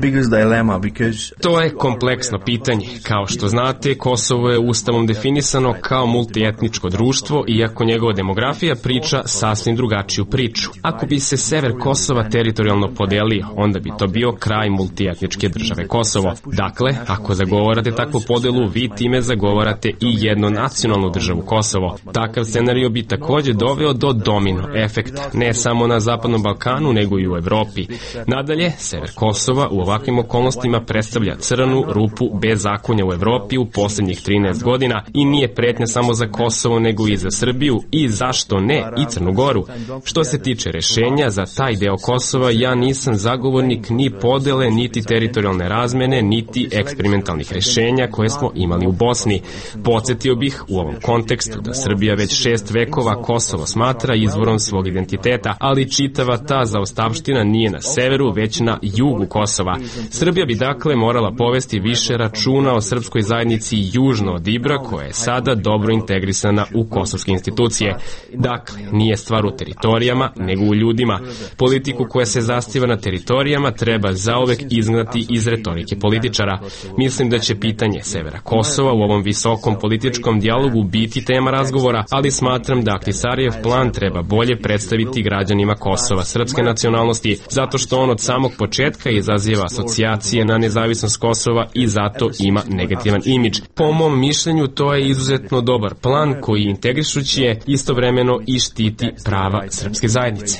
Speaker 24: north.
Speaker 23: To je kompleksno pitanje. Kao što znate, Kosovo je ustavom definisano kao multietničko društvo, iako njegova demografija priča sasvim drugačiju priču. Ako bi se sever Kosova teritorijalno podelio, onda bi to bio kraj multietničke države Kosovo. Dakle, ako zagovarate takvu podelu, vi time zagovarate i jednonacionalnu državu Kosovo. Takav scenario bi takođe doveo do domino efekta, ne samo na Zapadnom Balkanu, nego i u Evropi. Nadalje, sever Kosova u ovakvim okolnostima predstavlja crnu rupu bezakonja u Evropi u posljednjih 13 godina i nije pretnja samo za Kosovo, nego i za Srbiju i, zašto ne, i Crnu Goru. Što se tiče rešenja za taj deo Kosova, ja nisam zagovornik ni podele, niti teritorijalne razmene, niti eksperimentalnih rešenja koje smo imali u Bosni. Podsjetio bih u ovom kontekstu da Srbija već 6 vekova Kosovo smatra izvorom svog identiteta, ali čitava ta zaostavština nije na severu, već na jugu Kosova. Srbija bi dakle morala povesti više računa o srpskoj zajednici južno od Ibra, koja je sada dobro integrisana u kosovske institucije. Dakle, nije stvar u teritorijama, nego u ljudima. Politiku koja se zasniva na teritorijama treba zauvek izgnati iz retorike političara. Mislim da će pitanje severa Kosova u ovom visokom političkom dijalogu biti tema razgovora, ali smatram da Ahtisarijev plan treba bolje predstaviti građanima Kosova srpske nacionalnosti, zato što on od samog početka izaziva asocijacije na nezavisnost Kosova i zato ima negativan imidž. Po mom mišljenju, to je izuzetno dobar plan koji integrišući je istovremeno i štiti prava srpske zajednice.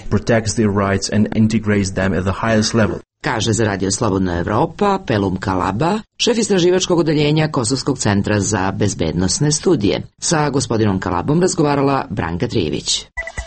Speaker 24: Kaže za Radio Slobodna Evropa Pelum Kalaba, šef istraživačkog odeljenja Kosovskog centra za bezbednosne studije. Sa gospodinom Kalabom razgovarala Branka Trijević.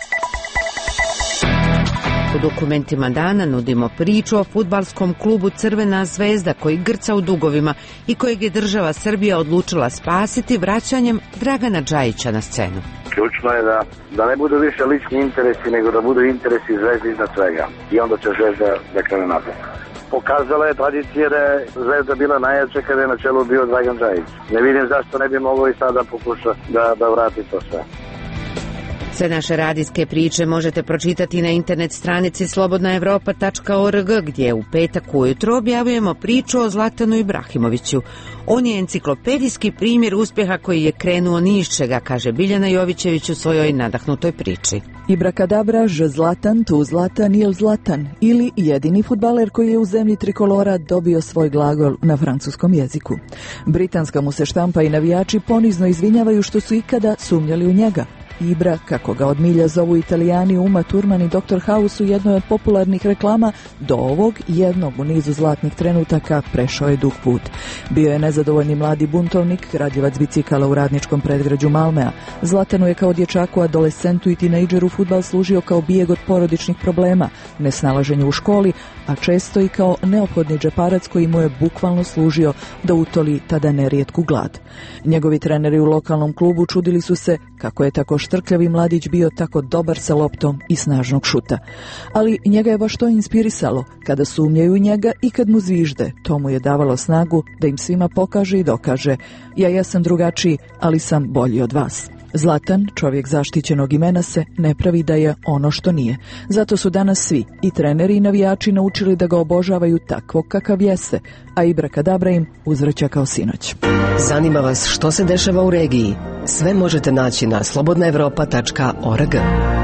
Speaker 24: U dokumentima dana nudimo priču o fudbalskom klubu Crvena zvezda koji grca u dugovima i kojeg je država Srbija odlučila spasiti vraćanjem Dragana Džajića na scenu.
Speaker 6: Ključno je da ne budu više lični interesi, nego da budu interesi Zvezde iznad svega. I onda će Zvezda da krene napred. Pokazala je tradicija da je Zvezda bila najjača kada je na čelu bio Dragan Džajić. Ne vidim zašto ne bi mogao i sada pokuša da vrati to sve.
Speaker 1: Sve naše radijske priče možete pročitati na internet stranici slobodnaevropa.org, gdje u petak ujutro objavljujemo priču o Zlatanu Ibrahimoviću. On je enciklopedijski primjer uspjeha koji je krenuo ni iz čega, kaže Biljana Jovićević u svojoj nadahnutoj priči.
Speaker 4: Ibrakadabra, ž Zlatan, tu Zlatan, il Zlatan, ili jedini fudbaler koji je u zemlji trikolora dobio svoj glagol na francuskom jeziku. Britanska mu se štampa i navijači ponizno izvinjavaju što su ikada sumnjali u njega. Ibra, kako ga od milja zovu Italijani, Uma Thurman i Dr. House u jednoj od popularnih reklama, do ovog jednog u nizu zlatnih trenutaka prešao je dug put. Bio je nezadovoljni mladi buntovnik, kradljivac bicikala u radničkom predgrađu Malmea. Zlatanu je kao dječaku, adolescentu i tinejdžeru fudbal služio kao bijeg od porodičnih problema, nesnalaženje u školi, a često i kao neophodni džeparac koji mu je bukvalno služio da utoli tada nerijetku glad. Njegovi treneri u lokalnom klubu čudili su se kako je tako štrkljavi mladić bio tako dobar sa loptom i snažnog šuta. Ali njega je baš to inspirisalo. Kada sumnjaju u njega i kad mu zvižde, to mu je davalo snagu da im svima pokaže i dokaže: ja jesam drugačiji, ali sam bolji od vas. Zlatan, čovjek zaštićenog imena, se ne pravi da je ono što nije. Zato su danas svi, i treneri i navijači, naučili da ga obožavaju takvog kakav jeste, a Ibrakadabra im uzvraća kao sinoć.
Speaker 3: Zanima vas što se dešava u regiji? Sve možete naći na slobodnaevropa.org.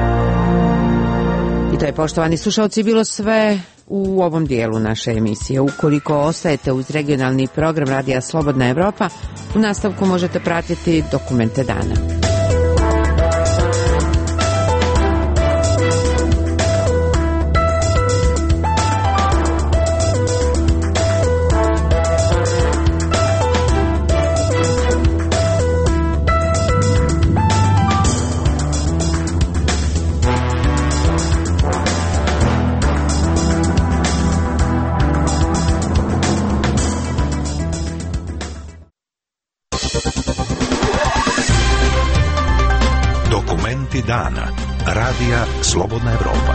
Speaker 1: I to je, poštovani slušalci, bilo sve u ovom dijelu naše emisije. Ukoliko ostajete uz regionalni program Radija Slobodna Evropa, u nastavku možete pratiti dokumente dana.
Speaker 2: Dana. Radija Slobodna Evropa.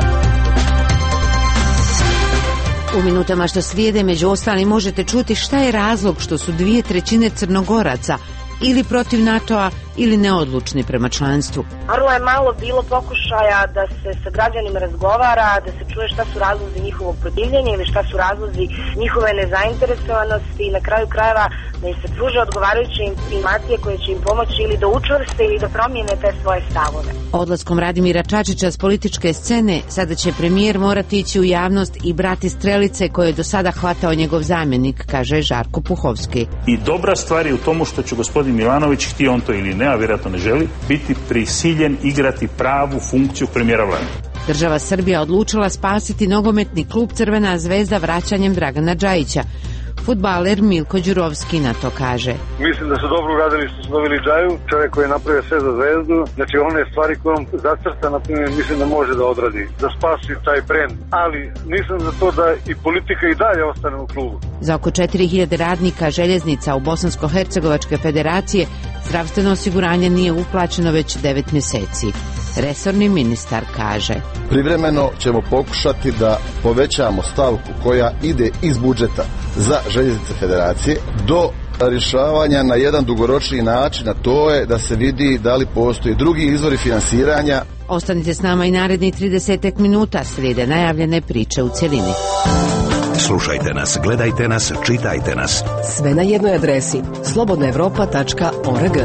Speaker 1: U minutama što slijede, među ostalim, možete čuti šta je razlog što su 2/3 Crnogoraca ili protiv NATO-a ili neodlučni prema članstvu.
Speaker 9: Vrlo je malo bilo pokušaja da se sa građanima razgovara, da se čuje šta su razlozi njihovog protivljenja ili šta su razlozi njihove nezainteresovanosti i na kraju krajeva da im se pruže odgovarajuće informacije koje će im pomoći ili da učvrste ili da promijene te svoje stavove.
Speaker 1: Odlaskom Radimira Čačića s političke scene, sada će premijer morati ići u javnost i brati strelice koje je do sada hvatao njegov zamjenik, kaže Žarko Puhovski.
Speaker 10: I dobra stvar je u tomu što će gospodin Milanović, htio on to ili ne, a vjerojatno ne želi, biti prisiljen igrati pravu funkciju premijera vlade.
Speaker 1: Država Srbija odlučila spasiti nogometni klub Crvena zvezda vraćanjem Dragana Džajića. Fudbaler Milko Đurovski na to kaže:
Speaker 11: Mislim da su dobro uradili što su doveli Džaju, čovjek koji je napravio sve za Zvezdu. Znači one stvari koje on zacrta, na primjer, mislim da može da odradi, da spasi taj brend. Ali nisam za to da i politika i dalje ostane u klubu.
Speaker 1: Za oko 4000 radnika željeznica u Bosansko-Hercegovačke federacije zdravstveno osiguranje nije uplaćeno već 9 mjeseci. Resorni ministar kaže:
Speaker 12: privremeno ćemo pokušati da povećamo stavku koja ide iz budžeta za željeznice federacije do rješavanja na jedan dugoročni način, a to je da se vidi da li postoji drugi izvori finansiranja.
Speaker 1: Ostanite s nama i naredni 30 minuta, slijede najavljene priče u cjelini.
Speaker 2: Slušajte nas, gledajte nas, čitajte nas.
Speaker 3: Sve na jednoj adresi slobodnaevropa.org.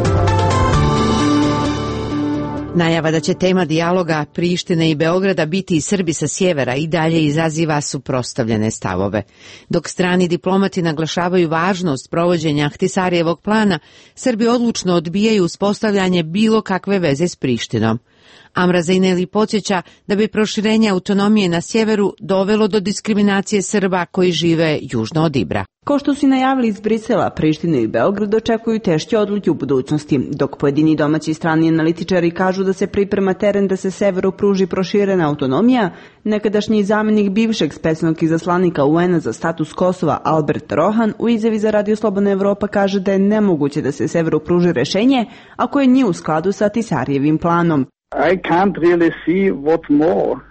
Speaker 1: Najava da će tema dijaloga Prištine i Beograda biti i Srbi sa sjevera i dalje izaziva suprotstavljene stavove. Dok strani diplomati naglašavaju važnost provođenja Ahtisarijevog plana, Srbi odlučno odbijaju uspostavljanje bilo kakve veze s Prištinom. Amra Zejneli podsjeća da bi proširenje autonomije na sjeveru dovelo do diskriminacije Srba koji žive južno od Ibra.
Speaker 25: Kao što su najavili iz Brisela, Prištinu i Beograd očekuju teške odluke u budućnosti, dok pojedini domaći i strani analitičari kažu da se priprema teren da se severu pruži proširena autonomija. Nekadašnji zamjenik bivšeg specijalnog izaslanika UN-a za status Kosova Albert Rohan u izjavi za Radio Slobodna Evropa kaže da je nemoguće da se severu pruži rješenje ako je nije u skladu sa Ahtisarijevim planom.
Speaker 6: I can't really see what more.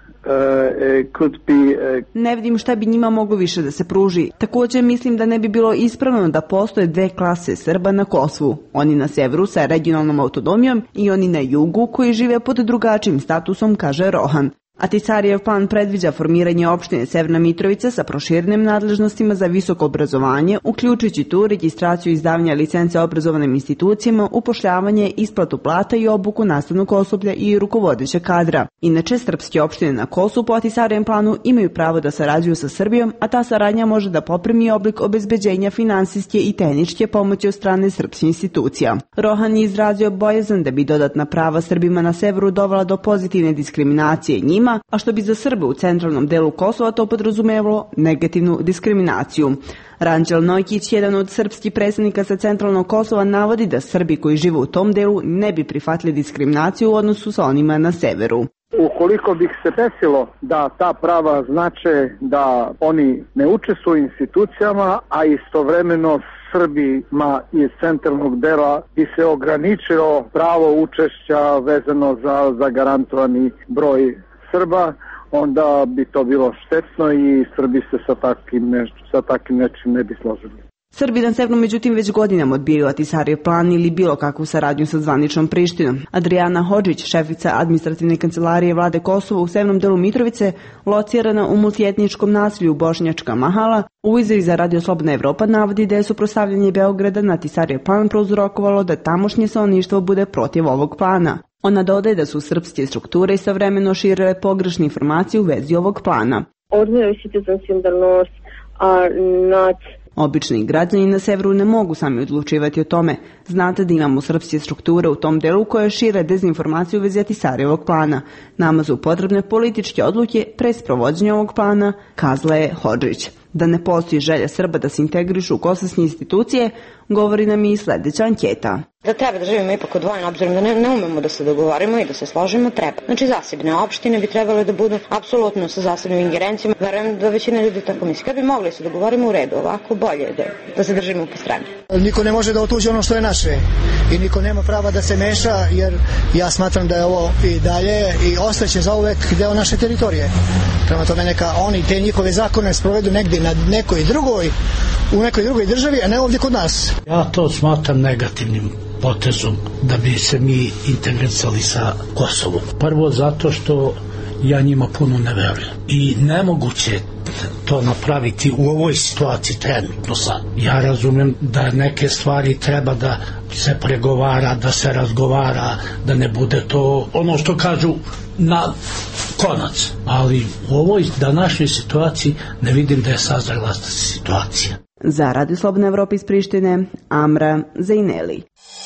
Speaker 25: Ne vidim šta bi njima moglo više da se pruži. Također mislim da ne bi bilo ispravno da postoje dve klase Srba na Kosovu. Oni na severu sa regionalnom autonomijom i oni na jugu koji žive pod drugačijim statusom, kaže Rohan. Ahtisarijev plan predviđa formiranje opštine Severna Mitrovica sa proširenim nadležnostima za visoko obrazovanje, uključujući tu registraciju izdavanja licence obrazovanim institucijama, upošljavanje, isplatu plata i obuku nastavnog osoblja i rukovodećeg kadra. Inače, srpske opštine na Kosovu po Ahtisarijevom planu imaju pravo da sarađuju sa Srbijom, a ta saradnja može da poprimi oblik obezbeđenja finansijske i tehničke pomoći od strane srpskih institucija. Rohan je izrazio bojazan da bi dodatna prava Srbima na severu dovela do pozitivne diskriminacije njima, a što bi za Srbe u centralnom delu Kosova to podrazumevalo negativnu diskriminaciju. Ranđel Nojkić, jedan od srpskih predstavnika sa centralnog Kosova, navodi da Srbi koji žive u tom delu ne bi prihvatili diskriminaciju u odnosu sa onima na severu.
Speaker 14: Ukoliko bi se desilo da ta prava znače da oni ne učestvuju u institucijama, a istovremeno Srbima iz centralnog dela bi se ograničilo pravo učešća vezano za zagarantovani broj Srba, onda bi to bilo štetno i Srbi se sa takvim nečim ne bi složili.
Speaker 25: Srbi na severu međutim već godinama odbijaju Ahtisarijev plan ili bilo kakvu saradnju sa zvaničnom Prištinom. Adriana Hodžić, šefica administrativne kancelarije vlade Kosova u severnom delu Mitrovice, locirana u multietničkom naselju Bošnjačka Mahala, u izjavi za Radio Slobodna Evropa navodi da je suprotstavljanje Beograda na Ahtisarijev plan prouzrokovalo da tamošnje stanovništvo bude protiv ovog plana. Ona dodaje da su srpske strukture istovremeno širile pogrešne informacije u vezi ovog plana.
Speaker 15: Ordinary citizens in the north are not.
Speaker 25: Obični građani na severu ne mogu sami odlučivati o tome. Znate da imamo srpske strukture u tom delu koje šire dezinformaciju u vezi Ahtisarijevog plana. Nama su potrebne političke odluke pre sprovođenja ovog plana, kazala je Hodžić. Da ne postoji želja Srba da se integrišu u kosovske institucije, govori nam i sledeća anketa.
Speaker 16: Da treba da živimo ipak odvojeno, obzirom da ne umemo da se dogovorimo i da se složimo, treba. Znači zasebne opštine bi trebale da budu apsolutno sa zasebnim ingerencijama. Verujem da većina ljudi tako misli. Kad bi mogli se dogovorimo u redu, ovako bolje je da se držimo po strani.
Speaker 17: Niko ne može da otuđi ono što je naše i niko nema prava da se meša, jer ja smatram da je ovo i dalje i ostaće zauvek deo naše teritorije. Prema tome neka oni te njihove zakone sprovedu negdje na nekoj drugoj, u nekoj drugoj državi, a ne ovdje kod nas.
Speaker 18: Ja to smatram negativnim potezom da bi se mi integrisali sa Kosovom. Prvo zato što ja njima puno ne verujem. I nemoguće to napraviti u ovoj situaciji trenutno sad. Ja razumijem da neke stvari treba da se pregovara, da se razgovara, da ne bude to ono što kažu na konac. Ali u ovoj današnjoj situaciji ne vidim da je sazrela situacija.
Speaker 25: Za Radio Slobodna Evropa iz Prištine, Amra Zajneli.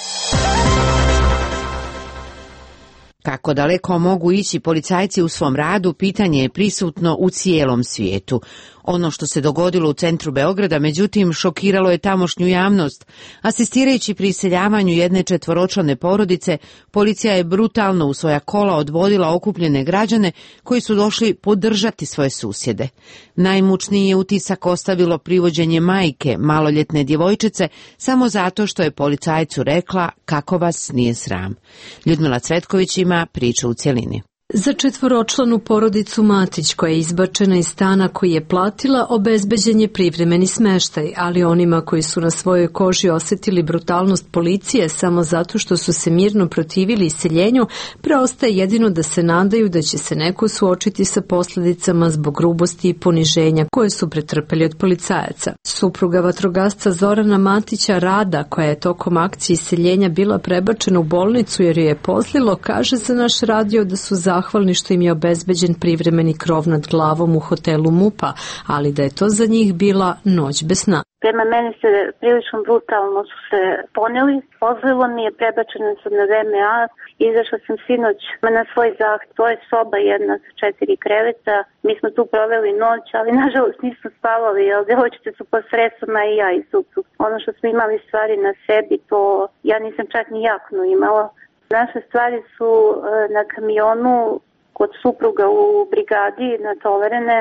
Speaker 1: Kako daleko mogu ići policajci u svom radu, pitanje je prisutno u cijelom svijetu. Ono što se dogodilo u centru Beograda, međutim, šokiralo je tamošnju javnost. Asistirajući pri iseljavanju jedne četvoročlane porodice, policija je brutalno u svoja kola odvodila okupljene građane koji su došli podržati svoje susjede. Najmučniji je utisak ostavilo privođenje majke, maloljetne djevojčice, samo zato što je policajcu rekla kako vas nije sram. Ljudmila Cvetković ima priču u cjelini.
Speaker 26: Za četvoročlanu porodicu Matić, koja je izbačena iz stana koji je platila, obezbeđen je privremeni smeštaj, ali onima koji su na svojoj koži osjetili brutalnost policije samo zato što su se mirno protivili iseljenju, preostaje jedino da se nadaju da će se neko suočiti sa posljedicama zbog grubosti i poniženja koje su pretrpeli od policajaca. Supruga vatrogasca Zorana Matića, Rada, koja je tokom akcije iseljenja bila prebačena u bolnicu jer joj je pozlilo, kaže za naš radio da su zahvalni što im je obezbeđen privremeni krov nad glavom u hotelu MUP-a, ali da je to za njih bila noć bez sna.
Speaker 15: Prema meni se prilično brutalno su se poneli, pozlilo mi je, prebačena sam na VMA, izašla sam sinoć na svoj zaht, to je soba jedna sa 4 kreveta, mi smo tu proveli noć, ali nažalost nismo spavali, jer djevojčice su pod stresama i ja i suprug. Ono što smo imali stvari na sebi, to ja nisam čak ni jaknu imala. Naše stvari su na kamionu kod supruga u brigadi natovarene.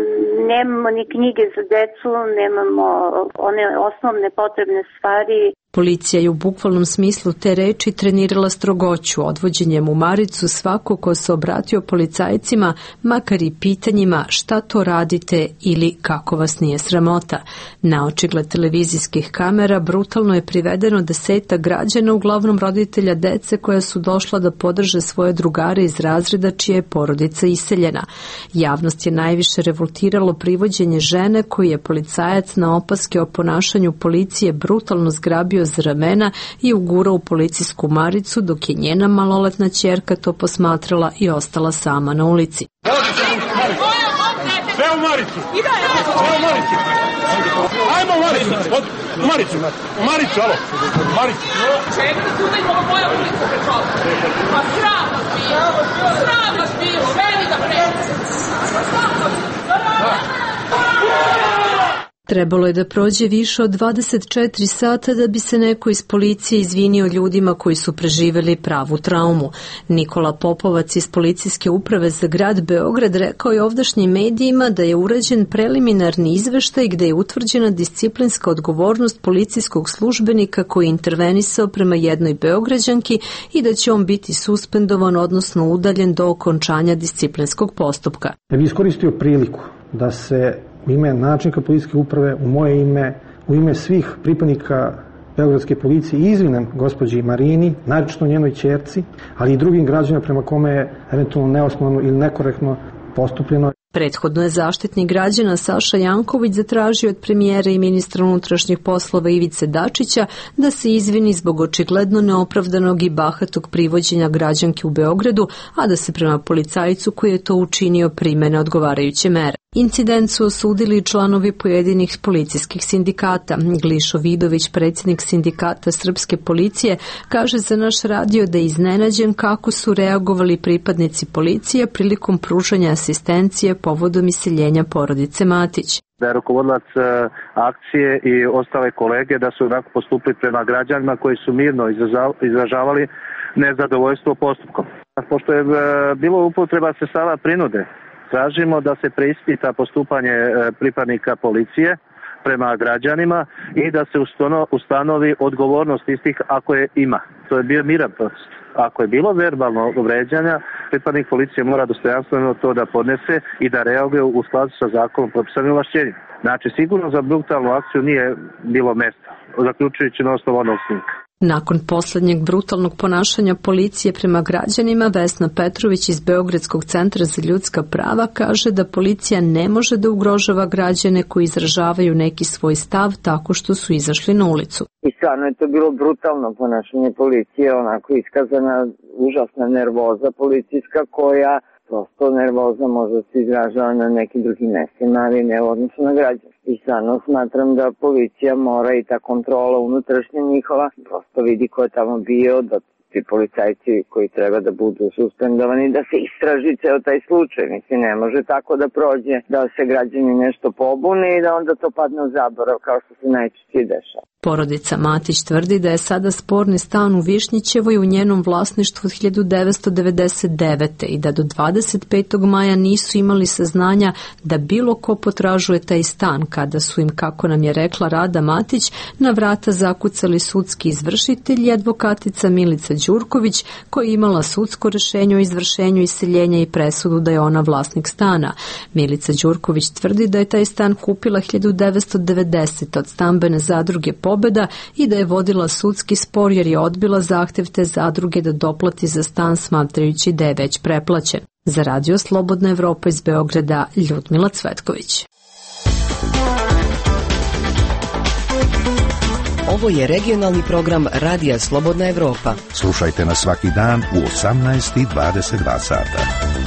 Speaker 15: Nemamo ni knjige za decu, nemamo one osnovne potrebne stvari.
Speaker 26: Policija je u bukvalnom smislu te reči trenirala strogoću, odvođenjem u maricu svako ko se obratio policajcima, makar i pitanjima šta to radite ili kako vas nije sramota. Na očigled televizijskih kamera brutalno je privedeno 10 građana, uglavnom roditelja dece koja su došla da podrže svoje drugare iz razreda čija je porodica iseljena. Javnost je najviše revoltiralo privođenje žene koju je policajac na opaske o ponašanju policije brutalno zgrabio za ramena i ugurao u policijsku maricu, dok je njena maloletna ćerka to posmatrala i ostala sama na ulici.
Speaker 27: Sve u maricu! Sve u maricu! Ajmo u maricu! U maricu! U maricu, alo! U maricu!
Speaker 28: Čekaj, tu da imamo moja ulica pre čola. Pa sram vas bilo! Sram vas bilo! Veli da pre!
Speaker 26: Trebalo je da prođe više od 24 sata da bi se neko iz policije izvinio ljudima koji su preživjeli pravu traumu. Nikola Popovac iz policijske uprave za grad Beograd rekao je ovdašnjim medijima da je urađen preliminarni izveštaj gde je utvrđena disciplinska odgovornost policijskog službenika koji je intervenisao prema jednoj Beograđanki i da će on biti suspendovan, odnosno udaljen do okončanja disciplinskog postupka.
Speaker 5: Ja bih iskoristio priliku da se u ime načelnika policijske uprave, u moje ime, u ime svih pripadnika beogradske policije izvinem gospođi Marini, naročito njenoj ćerci, ali i drugim građanima prema kome je eventualno neosnovano ili nekorektno postupljeno.
Speaker 26: Prethodno je Zaštitnik građana Saša Janković zatražio od premijera i ministra unutrašnjih poslova Ivice Dačića da se izvini zbog očigledno neopravdanog i bahatog privođenja građanke u Beogradu, a da se prema policajcu koji je to učinio primene odgovarajuće mere. Incident su osudili članovi pojedinih policijskih sindikata. Glišo Vidović, predsjednik sindikata Srpske policije, kaže za naš radio da je iznenađen kako su reagovali pripadnici policije prilikom pružanja asistencije povodom iseljenja porodice Matić.
Speaker 7: Da je rukovodilac akcije i ostale kolege da su onako postupili prema građanima koji su mirno izražavali nezadovoljstvo postupkom. Pošto je bilo upotreba sredstava prinude, tražimo da se preispita postupanje pripadnika policije prema građanima i da se ustanovi odgovornost istih ako je ima. To je bio miran proces. Ako je bilo verbalno vređanja, pripadnik policije mora dostojanstveno to da podnese i da reaguje u skladu sa zakonom propisanim ovlašćenjima. Znači, sigurno za brutalnu akciju nije bilo mesta, zaključujući na osnovu onog snimka.
Speaker 26: Nakon poslednjeg brutalnog ponašanja policije prema građanima, Vesna Petrović iz Beogradskog centra za ljudska prava kaže da policija ne može da ugrožava građane koji izražavaju neki svoj stav tako što su izašli na ulicu.
Speaker 8: I stvarno je to bilo brutalno ponašanje policije, onako iskazana užasna nervoza policijska koja prosto nervoza možda se izražava na nekim drugim mestima, ali ne u odnosu na građane. I stvarno smatram da policija mora i ta kontrola unutrašnja njihova prosto vidi ko je tamo bio, da ti policajci koji treba da budu suspendovani, da se istraži ceo taj slučaj. Mislim, ne može tako da prođe, da se građani nešto pobune i da onda to padne u zaborav, kao što se najčešće dešava.
Speaker 26: Porodica Matić tvrdi da je sada sporni stan u Višnjićevoj u njenom vlasništvu od 1999. i da do 25. maja nisu imali saznanja da bilo ko potražuje taj stan, kada su im, kako nam je rekla Rada Matić, na vrata zakucali sudski izvršitelj i advokatica Milica Đurković, koja je imala sudsko rešenje o izvršenju iseljenja i presudu da je ona vlasnik stana. Milica Đurković tvrdi da je taj stan kupila 1990. od stambene zadruge Pobeda i da je vodila sudski spor jer je odbila zahtev te zadruge da doplati za stan smatrajući da je već preplaćen. Za radio Slobodna Evropa iz Beograda, Ljudmila Cvetković.
Speaker 3: Ovo je regionalni program Radija Slobodna Evropa.
Speaker 2: Slušajte nas svaki dan u 18:22 sata.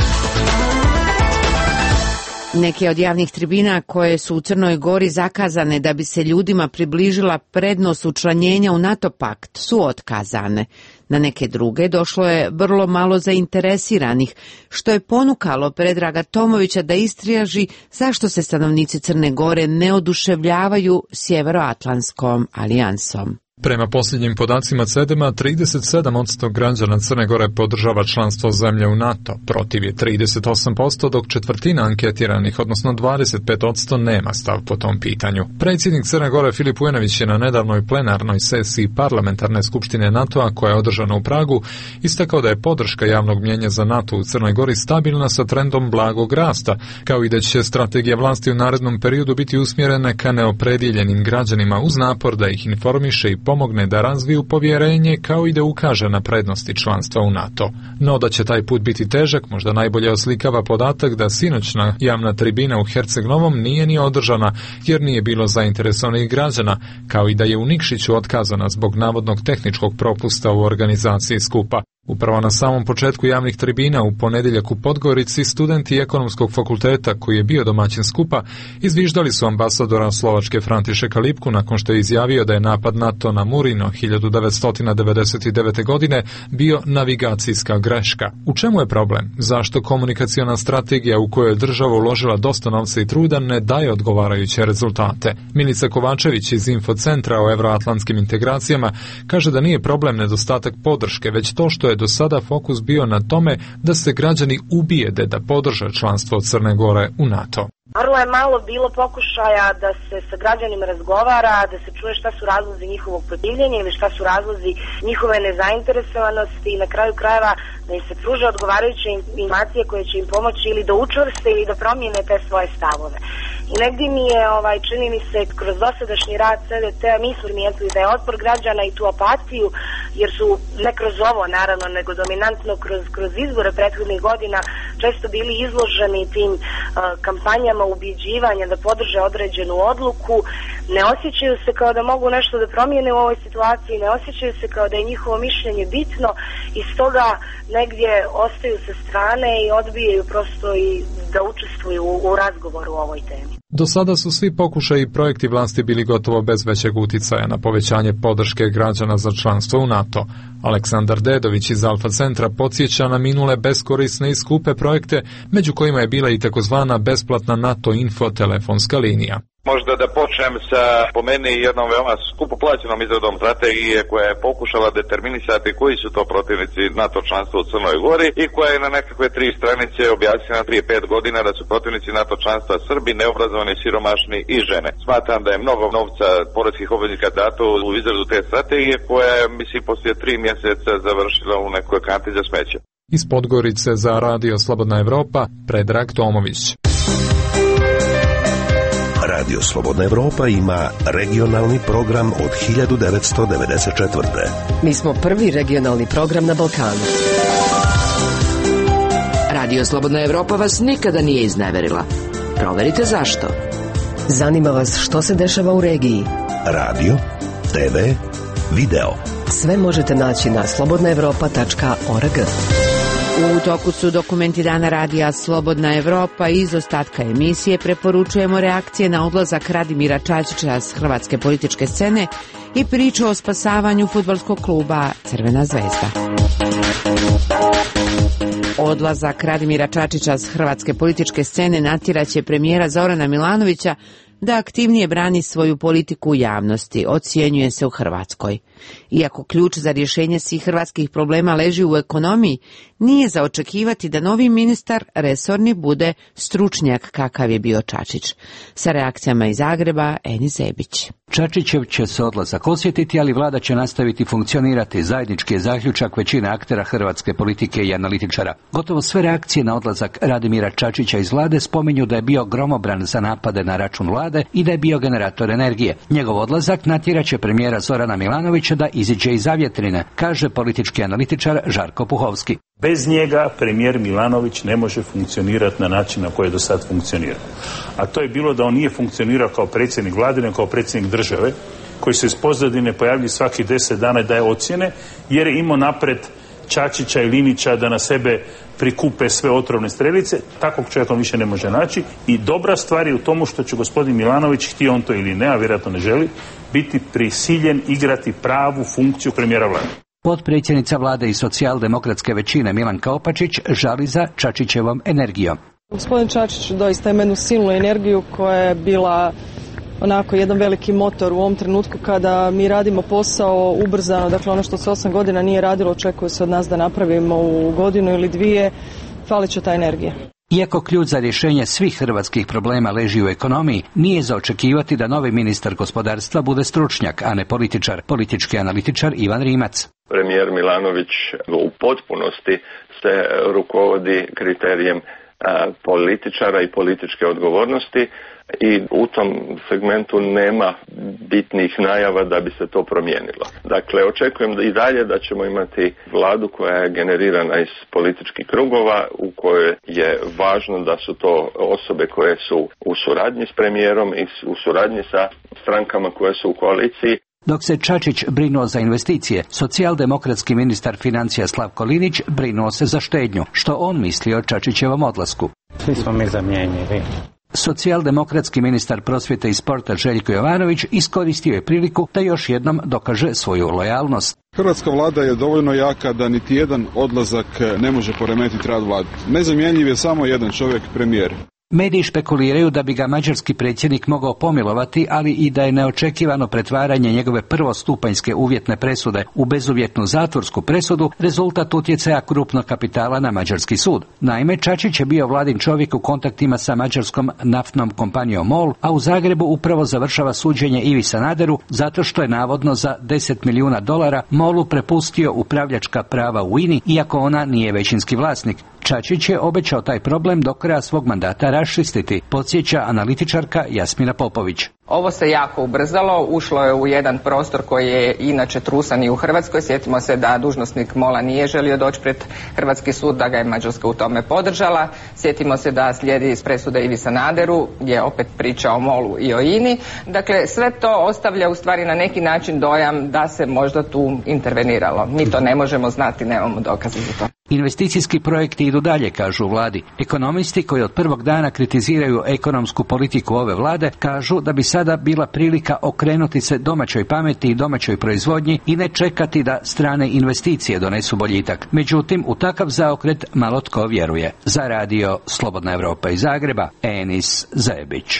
Speaker 1: Neke od javnih tribina koje su u Crnoj Gori zakazane da bi se ljudima približila prednost učlanjenja u NATO pakt su otkazane. Na neke druge došlo je vrlo malo zainteresiranih, što je ponukalo Predraga Tomovića da istraži zašto se stanovnici Crne Gore ne oduševljavaju Sjeveroatlantskom alijansom.
Speaker 13: Prema posljednjim podacima CEDEM-a, 37% građana Crne Gore podržava članstvo zemlje u NATO, protiv je 38%, dok četvrtina anketiranih, odnosno 25%, nema stav po tom pitanju. Predsjednik Crne Gore Filip Vujanović je na nedavnoj plenarnoj sesiji Parlamentarne skupštine NATO-a, koja je održana u Pragu, istakao da je podrška javnog mnjenja za NATO u Crnoj Gori stabilna sa trendom blagog rasta, kao i da će strategija vlasti u narednom periodu biti usmjerena ka neopredjeljenim građanima uz napor da ih informiše i pomogne da razviju povjerenje, kao i da ukaže na prednosti članstva u NATO. No da će taj put biti težak, možda najbolje oslikava podatak da sinoćna javna tribina u Herceg Novom nije ni održana jer nije bilo zainteresovanih građana, kao i da je u Nikšiću otkazana zbog navodnog tehničkog propusta u organizaciji skupa. Upravo na samom početku javnih tribina u ponedjeljak u Podgorici studenti Ekonomskog fakulteta, koji je bio domaćin skupa, izviždali su ambasadora Slovačke Františeka Lipku nakon što je izjavio da je napad NATO na Murino 1999. godine bio navigacijska greška. U čemu je problem? Zašto komunikaciona strategija u kojoj je država uložila dosta novca i truda ne daje odgovarajuće rezultate? Milica Kovačević iz Infocentra o evroatlantskim integracijama kaže da nije problem nedostatak podrške, već to što je do sada fokus bio na tome da se građani ubijede da podrže članstvo Crne Gore u NATO.
Speaker 4: Vrlo je malo bilo pokušaja da se sa građanima razgovara, da se čuje šta su razlozi njihovog protivljenja ili šta su razlozi njihove nezainteresovanosti i na kraju krajeva da im se pruže odgovarajuće informacije koje će im pomoći ili da učvrste ili da promijene te svoje stavove. I negdje mi je, čini mi se, kroz dosadašnji rad CDT-a mi smo primijetili da je otpor građana i tu apatiju, jer su ne kroz ovo naravno, nego dominantno kroz izbore prethodnih godina često bili izloženi tim kampanjama ubjeđivanja da podrže određenu odluku, ne osjećaju se kao da mogu nešto da promijene u ovoj situaciji, ne osjećaju se kao da je njihovo mišljenje bitno i stoga negdje ostaju sa strane i odbijaju prosto i da učestvuju u razgovoru o ovoj temi.
Speaker 13: Do sada su svi pokušaji i projekti vlasti bili gotovo bez većeg uticaja na povećanje podrške građana za članstvo u NATO. Aleksandar Dedović iz Alfa Centra podsjeća na minule beskorisne i skupe projekte, među kojima je bila i takozvana besplatna NATO info telefonska linija.
Speaker 9: Možda da počnem sa, po meni, jednom veoma skupo plaćenom izradom strategije koja je pokušala determinisati koji su to protivnici NATO članstva u Crnoj Gori i koja je na nekakve 3 stranice objasnjena prije 5 godina da su protivnici NATO članstva Srbi, neobrazovani, siromašni i žene. Smatram da je mnogo novca poreskih obveznika dato u izradu te strategije koja je, mislim, poslije 3 mjeseca završila u nekoj kanti za smeće.
Speaker 13: Iz Podgorice za Radio Slobodna Evropa, Predrag Tomović.
Speaker 2: Radio Slobodna Evropa ima regionalni program od 1994.
Speaker 3: Mi smo prvi regionalni program na Balkanu.
Speaker 19: Radio Slobodna Evropa vas nikada nije izneverila. Proverite zašto.
Speaker 3: Zanima vas što se dešava u regiji.
Speaker 2: Radio, TV, video.
Speaker 3: Sve možete naći na slobodnaevropa.org.
Speaker 1: U toku su dokumenti Dana radija Slobodna Evropa i iz ostatka emisije preporučujemo reakcije na odlazak Radimira Čačića s hrvatske političke scene i priču o spasavanju fudbalskog kluba Crvena zvezda. Odlazak Radimira Čačića s hrvatske političke scene natjeraće premijera Zorana Milanovića da aktivnije brani svoju politiku u javnosti, ocjenjuje se u Hrvatskoj. Iako ključ za rješenje svih hrvatskih problema leži u ekonomiji, nije za očekivati da novi ministar resorni bude stručnjak kakav je bio Čačić. Sa reakcijama iz Zagreba, Eni Zebić.
Speaker 20: Čačićev će se odlazak osjetiti, ali vlada će nastaviti funkcionirati. Zajednički je zaključak većine aktera hrvatske politike i analitičara. Gotovo sve reakcije na odlazak Radimira Čačića iz vlade spominju da je bio gromobran za napade na račun vlade i da je bio generator energije. Njegov odlazak natjeraće premijera Zorana Milanovića da iziđe iz zavjetrine, kaže politički analitičar Žarko Puhovski.
Speaker 10: Bez njega premijer Milanović ne može funkcionirati na način na koji je do sad funkcionirao. A to je bilo da on nije funkcionirao kao predsjednik vlade, nego kao predsjednik države, koji se iz pozadine pojavlji svaki 10 dana i daje ocjene, jer je imao napred Čačića i Linića da na sebe prikupe sve otrovne strelice. Takvog čovjeka on više ne može naći i dobra stvar je u tomu što će gospodin Milanović, htio on to ili ne, a vjerojatno ne želi, biti prisiljen igrati pravu funkciju premijera vlade.
Speaker 20: Potpredsjednica vlade i socijaldemokratske većine Milanka Opačić žali za Čačićevom energijom.
Speaker 21: Gospodin Čačić doista ima jednu silnu energiju koja je bila onako jedan veliki motor u ovom trenutku kada mi radimo posao ubrzano, dakle ono što se 8 godina nije radilo očekuje se od nas da napravimo u godinu ili dvije, falit će ta energija.
Speaker 20: Iako ključ za rješenje svih hrvatskih problema leži u ekonomiji, nije za očekivati da novi ministar gospodarstva bude stručnjak, a ne političar. Politički analitičar Ivan Rimac.
Speaker 22: Premijer Milanović u potpunosti se rukovodi kriterijem političara i političke odgovornosti i u tom segmentu nema bitnih najava da bi se to promijenilo. Dakle, očekujem i dalje da ćemo imati vladu koja je generirana iz političkih krugova u kojoj je važno da su to osobe koje su u suradnji s premijerom i u suradnji sa strankama koje su u koaliciji
Speaker 20: Dok se Čačić brinuo za investicije, socijaldemokratski ministar financija Slavko Linić brinuo se za štednju, što on misli o Čačićevom odlasku.
Speaker 6: Svi smo mi zamijenjeni.
Speaker 20: Socijaldemokratski ministar prosvjete i sporta Željko Jovanović iskoristio je priliku da još jednom dokaže svoju lojalnost.
Speaker 11: Hrvatska vlada je dovoljno jaka da niti jedan odlazak ne može poremetiti rad vlade. Nezamjenjiv je samo jedan čovjek, premijer.
Speaker 20: Mediji špekuliraju da bi ga mađarski predsjednik mogao pomilovati, ali i da je neočekivano pretvaranje njegove prvostupanjske uvjetne presude u bezuvjetnu zatvorsku presudu rezultat utjecaja krupnog kapitala na mađarski sud. Naime, Čačić je bio vladin čovjek u kontaktima sa mađarskom naftnom kompanijom MOL, a u Zagrebu upravo završava suđenje Ivi Sanaderu zato što je navodno za $10 milijuna MOL-u prepustio upravljačka prava u INI, iako ona nije većinski vlasnik. Čačić je obećao taj problem do kraja svog mandata raščistiti, podsjeća analitičarka Jasmina Popović.
Speaker 12: Ovo se jako ubrzalo, ušlo je u jedan prostor koji je inače trusan i u Hrvatskoj. Sjetimo se da dužnosnik MOL-a nije želio doći pred Hrvatski sud, da ga je Mađarska u tome podržala. Sjetimo se da slijedi iz presude Ivi Sanaderu, gdje opet priča o MOL-u i o INI. Dakle, sve to ostavlja u stvari na neki način dojam da se možda tu interveniralo. Mi to ne možemo znati, nemamo dokaze za to.
Speaker 20: Investicijski projekti idu dalje, kažu u vladi. Ekonomisti koji od prvog dana kritiziraju ekonomsku politiku ove vlade kažu da bi sada bila prilika okrenuti se domaćoj pameti i domaćoj proizvodnji i ne čekati da strane investicije donesu boljitak. Međutim, u takav zaokret malo tko vjeruje. Za radio Slobodna Evropa iz Zagreba, Enis Zajebić.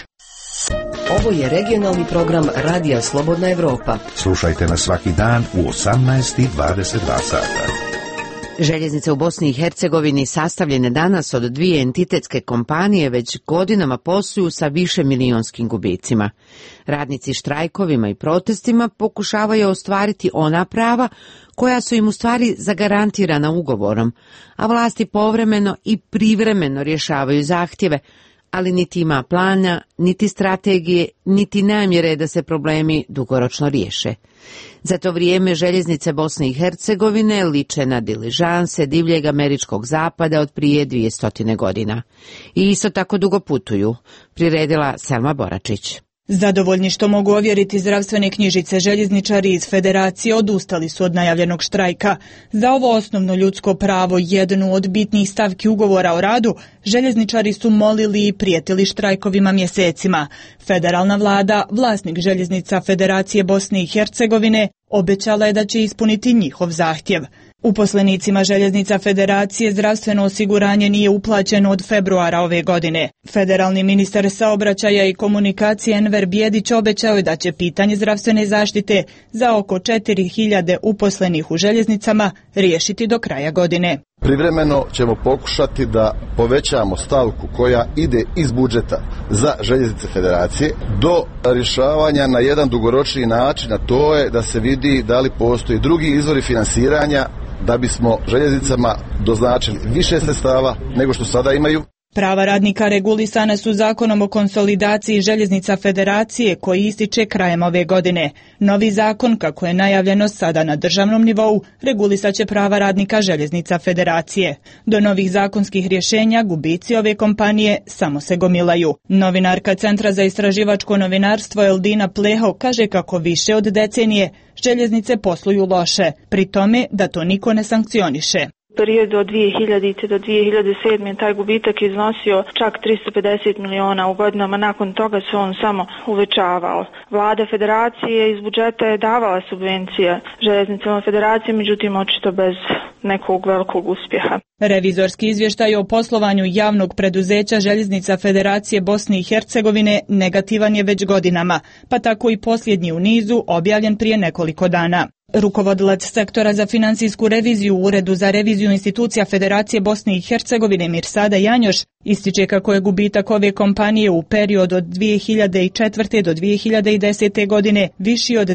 Speaker 3: Ovo je regionalni program Radija Slobodna Evropa.
Speaker 2: Slušajte nas svaki dan u 18:22 sata.
Speaker 1: Željeznice u Bosni i Hercegovini sastavljene danas od dvije entitetske kompanije već godinama posluju sa višemilijonskim gubicima. Radnici štrajkovima i protestima pokušavaju ostvariti ona prava koja su im u stvari zagarantirana ugovorom, a vlasti povremeno i privremeno rješavaju zahtjeve, ali niti ima plana, niti strategije, niti namjere da se problemi dugoročno riješe. Za to vrijeme željeznice Bosne i Hercegovine liče na diližanse divljeg američkog zapada od prije 200 godina. I isto tako dugo putuju, priredila Selma Boračić.
Speaker 14: Zadovoljni što mogu ovjeriti zdravstvene knjižice, željezničari iz Federacije odustali su od najavljenog štrajka. Za ovo osnovno ljudsko pravo, jednu od bitnih stavki ugovora o radu, željezničari su molili i prijetili štrajkovima mjesecima. Federalna vlada, vlasnik željeznica Federacije Bosne i Hercegovine, obećala je da će ispuniti njihov zahtjev. Uposlenicima željeznica Federacije zdravstveno osiguranje nije uplaćeno od februara ove godine. Federalni ministar saobraćaja i komunikacije Enver Bijedić obećao je da će pitanje zdravstvene zaštite za oko 4000 uposlenih u željeznicama riješiti do kraja godine.
Speaker 16: Privremeno ćemo pokušati da povećamo stavku koja ide iz budžeta za željeznice Federacije do rješavanja na jedan dugoročni način, a to je da se vidi da li postoji drugi izvori finansiranja da bismo željeznicama doznačili više sredstava nego što sada imaju.
Speaker 14: Prava radnika regulisana su zakonom o konsolidaciji željeznica Federacije koji ističe krajem ove godine. Novi zakon, kako je najavljeno sada na državnom nivou, regulisat će prava radnika željeznica Federacije. Do novih zakonskih rješenja gubici ove kompanije samo se gomilaju. Novinarka Centra za istraživačko novinarstvo Eldina Pleho kaže kako više od decenije željeznice posluju loše, pri tome da to niko ne sankcioniše.
Speaker 17: U periodu od 2000. do 2007. taj gubitak je iznosio čak 350 miliona u godinama, nakon toga se on samo uvećavao. Vlada Federacije iz budžeta je davala subvencije željeznicama Federacije, međutim očito bez nekog velikog uspjeha.
Speaker 14: Revizorski izvještaj o poslovanju javnog preduzeća željeznica Federacije Bosne i Hercegovine negativan je već godinama, pa tako i posljednji u nizu objavljen prije nekoliko dana. Rukovodilac sektora za financijsku reviziju u Uredu za reviziju institucija Federacije Bosne i Hercegovine Mirsada Janjoš ističe kako je gubitak ove kompanije u periodu od 2004. do 2010. godine viši od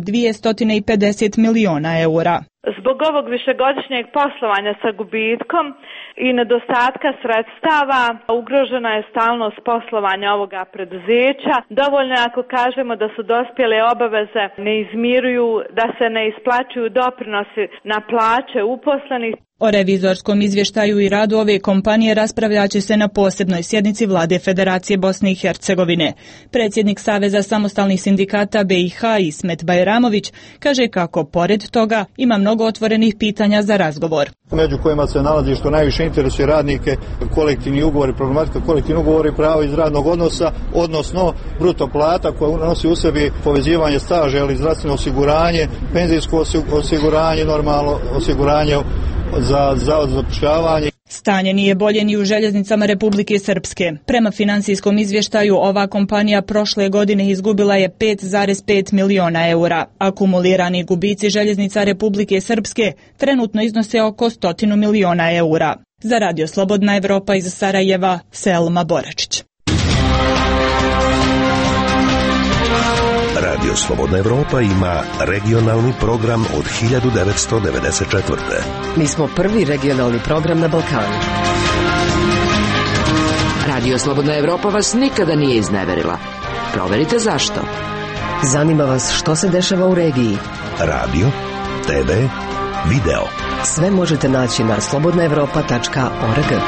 Speaker 14: 250 miliona eura.
Speaker 17: Zbog ovog višegodišnjeg poslovanja sa gubitkom i nedostatka sredstava ugrožena je stalnost poslovanja ovoga preduzeća. Dovoljno je ako kažemo da su dospjele obaveze ne izmiruju, da se ne isplaćuju doprinosi na plaće uposlenih.
Speaker 14: O revizorskom izvještaju i radu ove kompanije raspravljaće se na posebnoj sjednici Vlade Federacije Bosne i Hercegovine. Predsjednik Saveza samostalnih sindikata BiH Ismet Bajramović kaže kako, pored toga, ima mnogo otvorenih pitanja za razgovor.
Speaker 5: Među kojima se nalazi što najviše interesuje radnike, kolektivni ugovori, problematika kolektivni ugovori, pravo iz radnog odnosa, odnosno bruto plata koja nosi u sebi povezivanje staža ili zdravstveno osiguranje, penzijsko osiguranje, normalno osiguranje za zavod za zapošljavanje.
Speaker 14: Stanje nije bolje ni u željeznicama Republike Srpske. Prema finansijskom izvještaju, ova kompanija prošle godine izgubila je 5,5 miliona eura. Akumulirani gubici željeznica Republike Srpske trenutno iznose oko 100 miliona eura. Za Radio Slobodna Evropa iz Sarajeva, Selma Boračić.
Speaker 2: Radio Slobodna Evropa ima regionalni program od 1994.
Speaker 3: Mi smo prvi regionalni program na Balkanu.
Speaker 19: Radio Slobodna Evropa vas nikada nije izneverila. Proverite zašto.
Speaker 3: Zanima vas što se dešava u regiji.
Speaker 2: Radio, TV, video.
Speaker 3: Sve možete naći na slobodnaevropa.org.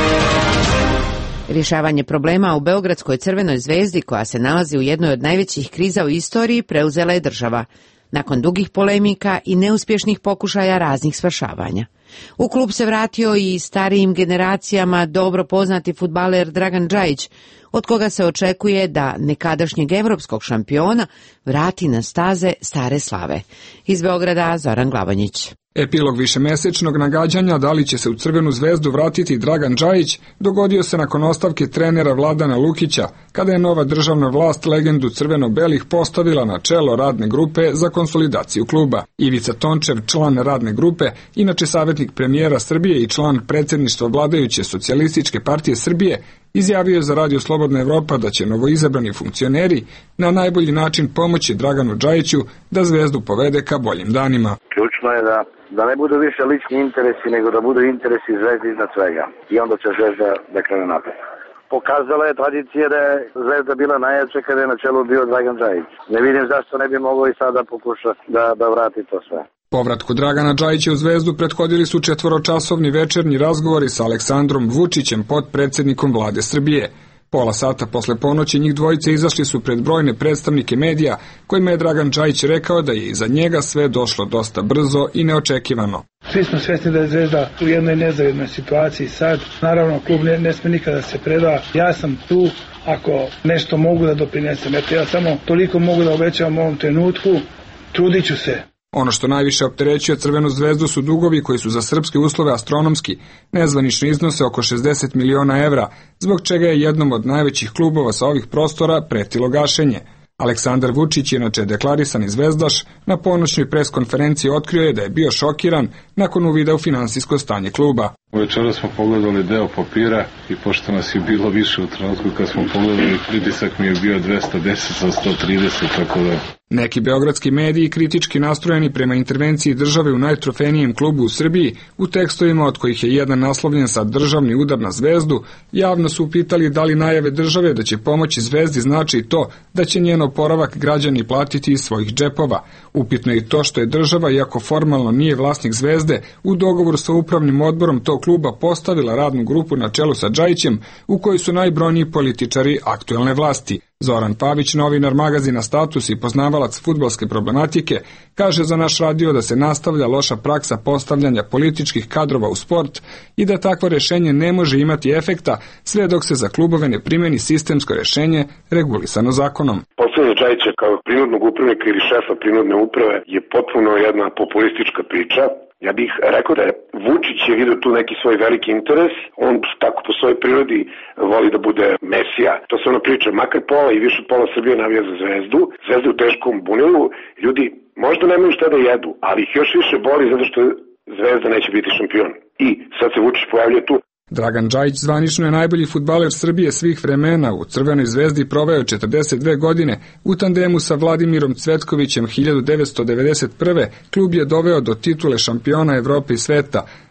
Speaker 1: Rješavanje problema u Beogradskoj Crvenoj zvezdi, koja se nalazi u jednoj od najvećih kriza u istoriji, preuzela je država, nakon dugih polemika i neuspješnih pokušaja raznih spašavanja. U klub se vratio i starijim generacijama dobro poznati fudbaler Dragan Džajić, od koga se očekuje da nekadašnjeg evropskog šampiona vrati na staze stare slave. Iz Beograda Zoran Glavanjić.
Speaker 15: Epilog višemesečnog nagađanja da li će se u Crvenu zvezdu vratiti Dragan Džajić dogodio se nakon ostavke trenera Vladana Lukića, kada je nova državna vlast legendu crveno-belih postavila na čelo radne grupe za konsolidaciju kluba. Ivica Tončev, član radne grupe, inače savjetnik premijera Srbije i član predsjedništva vladajuće Socijalističke partije Srbije, izjavio je za Radio Slobodna Evropa da će novoizabrani funkcioneri na najbolji način pomoći Draganu Džajiću da zvezdu povede ka boljim danima.
Speaker 18: Ključno je da ne budu više lični interesi, nego da budu interesi zvezde iznad svega. I onda će zvezda da krene napred. Pokazala je tradicija da je zvezda bila najjača kada je na čelu bio Dragan Džajić. Ne vidim zašto ne bi mogao i sada pokuša da vrati to sve.
Speaker 15: Povratku Dragana Džajića u zvezdu prethodili su 4-časovni večernji razgovori sa Aleksandrom Vučićem, potpredsjednikom vlade Srbije. Pola sata posle ponoći njih dvojice izašli su pred brojne predstavnike medija, kojima je Dragan Džajić rekao da je iza njega sve došlo dosta brzo i neočekivano.
Speaker 23: Svi smo svjesni da je zvezda u jednoj nezavidnoj situaciji sad. Naravno, klub ne sme nikada se preda. Ja sam tu ako nešto mogu da doprinesem. Eto, ja samo toliko mogu da obećavam u ovom trenutku. Trudit ću se.
Speaker 15: Ono što najviše opterećuje Crvenu zvezdu su dugovi koji su za srpske uslove astronomski, nezvanično iznose oko 60 miliona evra, zbog čega je jednom od najvećih klubova sa ovih prostora pretilo gašenje. Aleksandar Vučić, inače deklarisani zvezdaš, na ponoćnoj preskonferenciji otkrio je da je bio šokiran nakon uvida u finansijsko stanje kluba.
Speaker 24: Večera smo pogledali deo papira i pošto nas je bilo više u trenutku kad smo pogledali, pritisak mi je bio 210 sa 130, tako da...
Speaker 15: Neki beogradski mediji, kritički nastrojeni prema intervenciji države u najtrofejnijem klubu u Srbiji, u tekstovima od kojih je jedan naslovljen sa državni udar na zvezdu, javno su upitali da li najave države da će pomoći zvezdi znači to da će njen oporavak građani platiti iz svojih džepova. Upitno je i to što je država, iako formalno nije vlasnik zvezde, u dogovoru sa upravnim odborom tog kluba postavila radnu grupu na čelu sa Džajićem, u kojoj su najbrojniji političari aktuelne vlasti. Zoran Pavić, novinar magazina Status i poznavalac fudbalske problematike, kaže za naš radio da se nastavlja loša praksa postavljanja političkih kadrova u sport i da takvo rješenje ne može imati efekta sve dok se za klubove ne primeni sistemsko rješenje regulisano zakonom.
Speaker 25: Postavljanje Džajića kao prinudnog upravnika ili šefa prinudne uprave je potpuno jedna populistička priča. Ja bih rekao da je Vučić je vidio tu neki svoj veliki interes, on tako po svojoj prirodi voli da bude mesija. To se ono priča, makar pola i više pola Srbije navija za zvezdu, zvezda u teškom bunilu, ljudi možda nemaju šta da jedu, ali ih još više boli zato što zvezda neće biti šampion. I sad se Vučić pojavlja tu.
Speaker 15: Dragan Džajić zvanično je najbolji fudbaler Srbije svih vremena, u Crvenoj zvezdi proveo 42 godine, u tandemu sa Vladimirom Cvetkovićem 1991. klub je doveo do titule šampiona Evrope i sveta.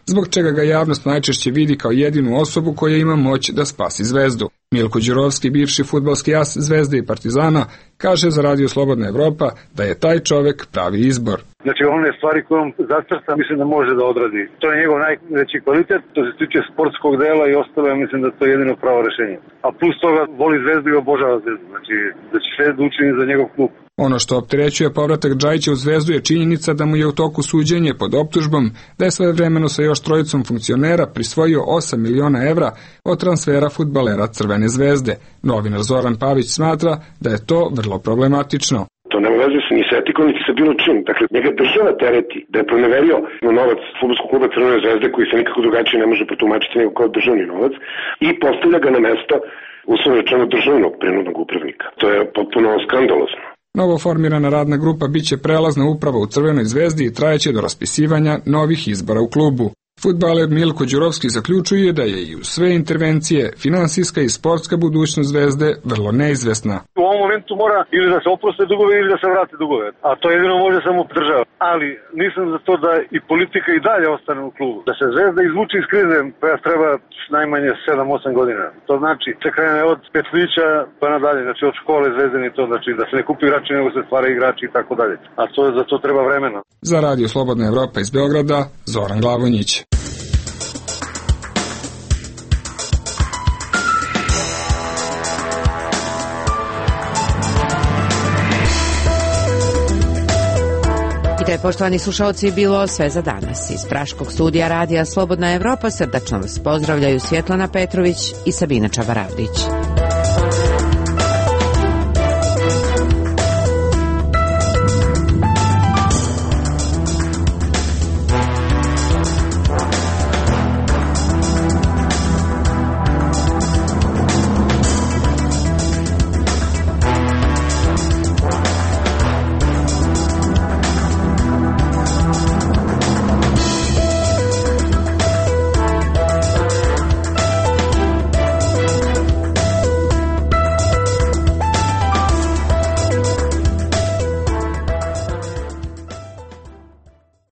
Speaker 15: zbog čega ga javnost najčešće vidi kao jedinu osobu koja ima moć da spasi Zvezdu. Milko Đurovski, bivši fudbalski as Zvezde i Partizana, kaže za Radio Slobodna Evropa da je taj čovek pravi izbor.
Speaker 4: Znači one stvari koje on zacrta mislim da može da odradi. To je njegov najveći kvalitet, to se tiče sportskog dela i ostalo, ja mislim da to je jedino pravo rešenje. A plus toga voli Zvezdu i obožava Zvezdu, znači da će sve da učini za njegov klub. Ono što opterećuje povratak Džajića u Zvezdu je činjenica da mu je u toku suđenje pod optužbom da je svojevremeno sa još trojicom funkcionera prisvojio 8 miliona evra od transfera fudbalera Crvene Zvezde. Novinar Zoran Pavić smatra da je to vrlo problematično.
Speaker 25: To nema veze ni sa etikom, niti sa bilo čim. Dakle, njega država tereti da je proneverio novac fudbalskog kluba Crvene Zvezde koji se nikako drugačije ne može protumačiti nego kao državni novac i postavlja ga na mesto uslovno rečeno državnog prinudnog upravnika. To je potpuno skandalozno.
Speaker 15: Novo formirana radna grupa biće prelazna uprava u Crvenoj Zvezdi i trajeće do raspisivanja novih izbora u klubu. Fudbaler Milko Đurovski zaključuje da je i u sve intervencije finansijska i sportska budućnost Zvezde vrlo neizvesna.
Speaker 4: U ovom momentu mora ili da se oproste dugove ili da se vrate dugove, a to jedino može samo država. Ali nisam za to da i politika i dalje ostane u klubu. Da se Zvezda izvuče iz krize treba najmanje 7-8 godina. To znači se krene od petlića pa nadalje, znači od škole Zvezdeni to, znači da se ne kupi igrači nego se stvaraju igrači i tako dalje. A to za to treba vremena.
Speaker 15: Za Radio Slobodna Evropa iz Beograda, Zoran Glavonjić.
Speaker 1: To je, poštovani slušalci, bilo sve za danas. Iz Praškog studija Radija Slobodna Evropa srdačno vas pozdravljaju Svjetlana Petrović i Sabina Čabaravdić.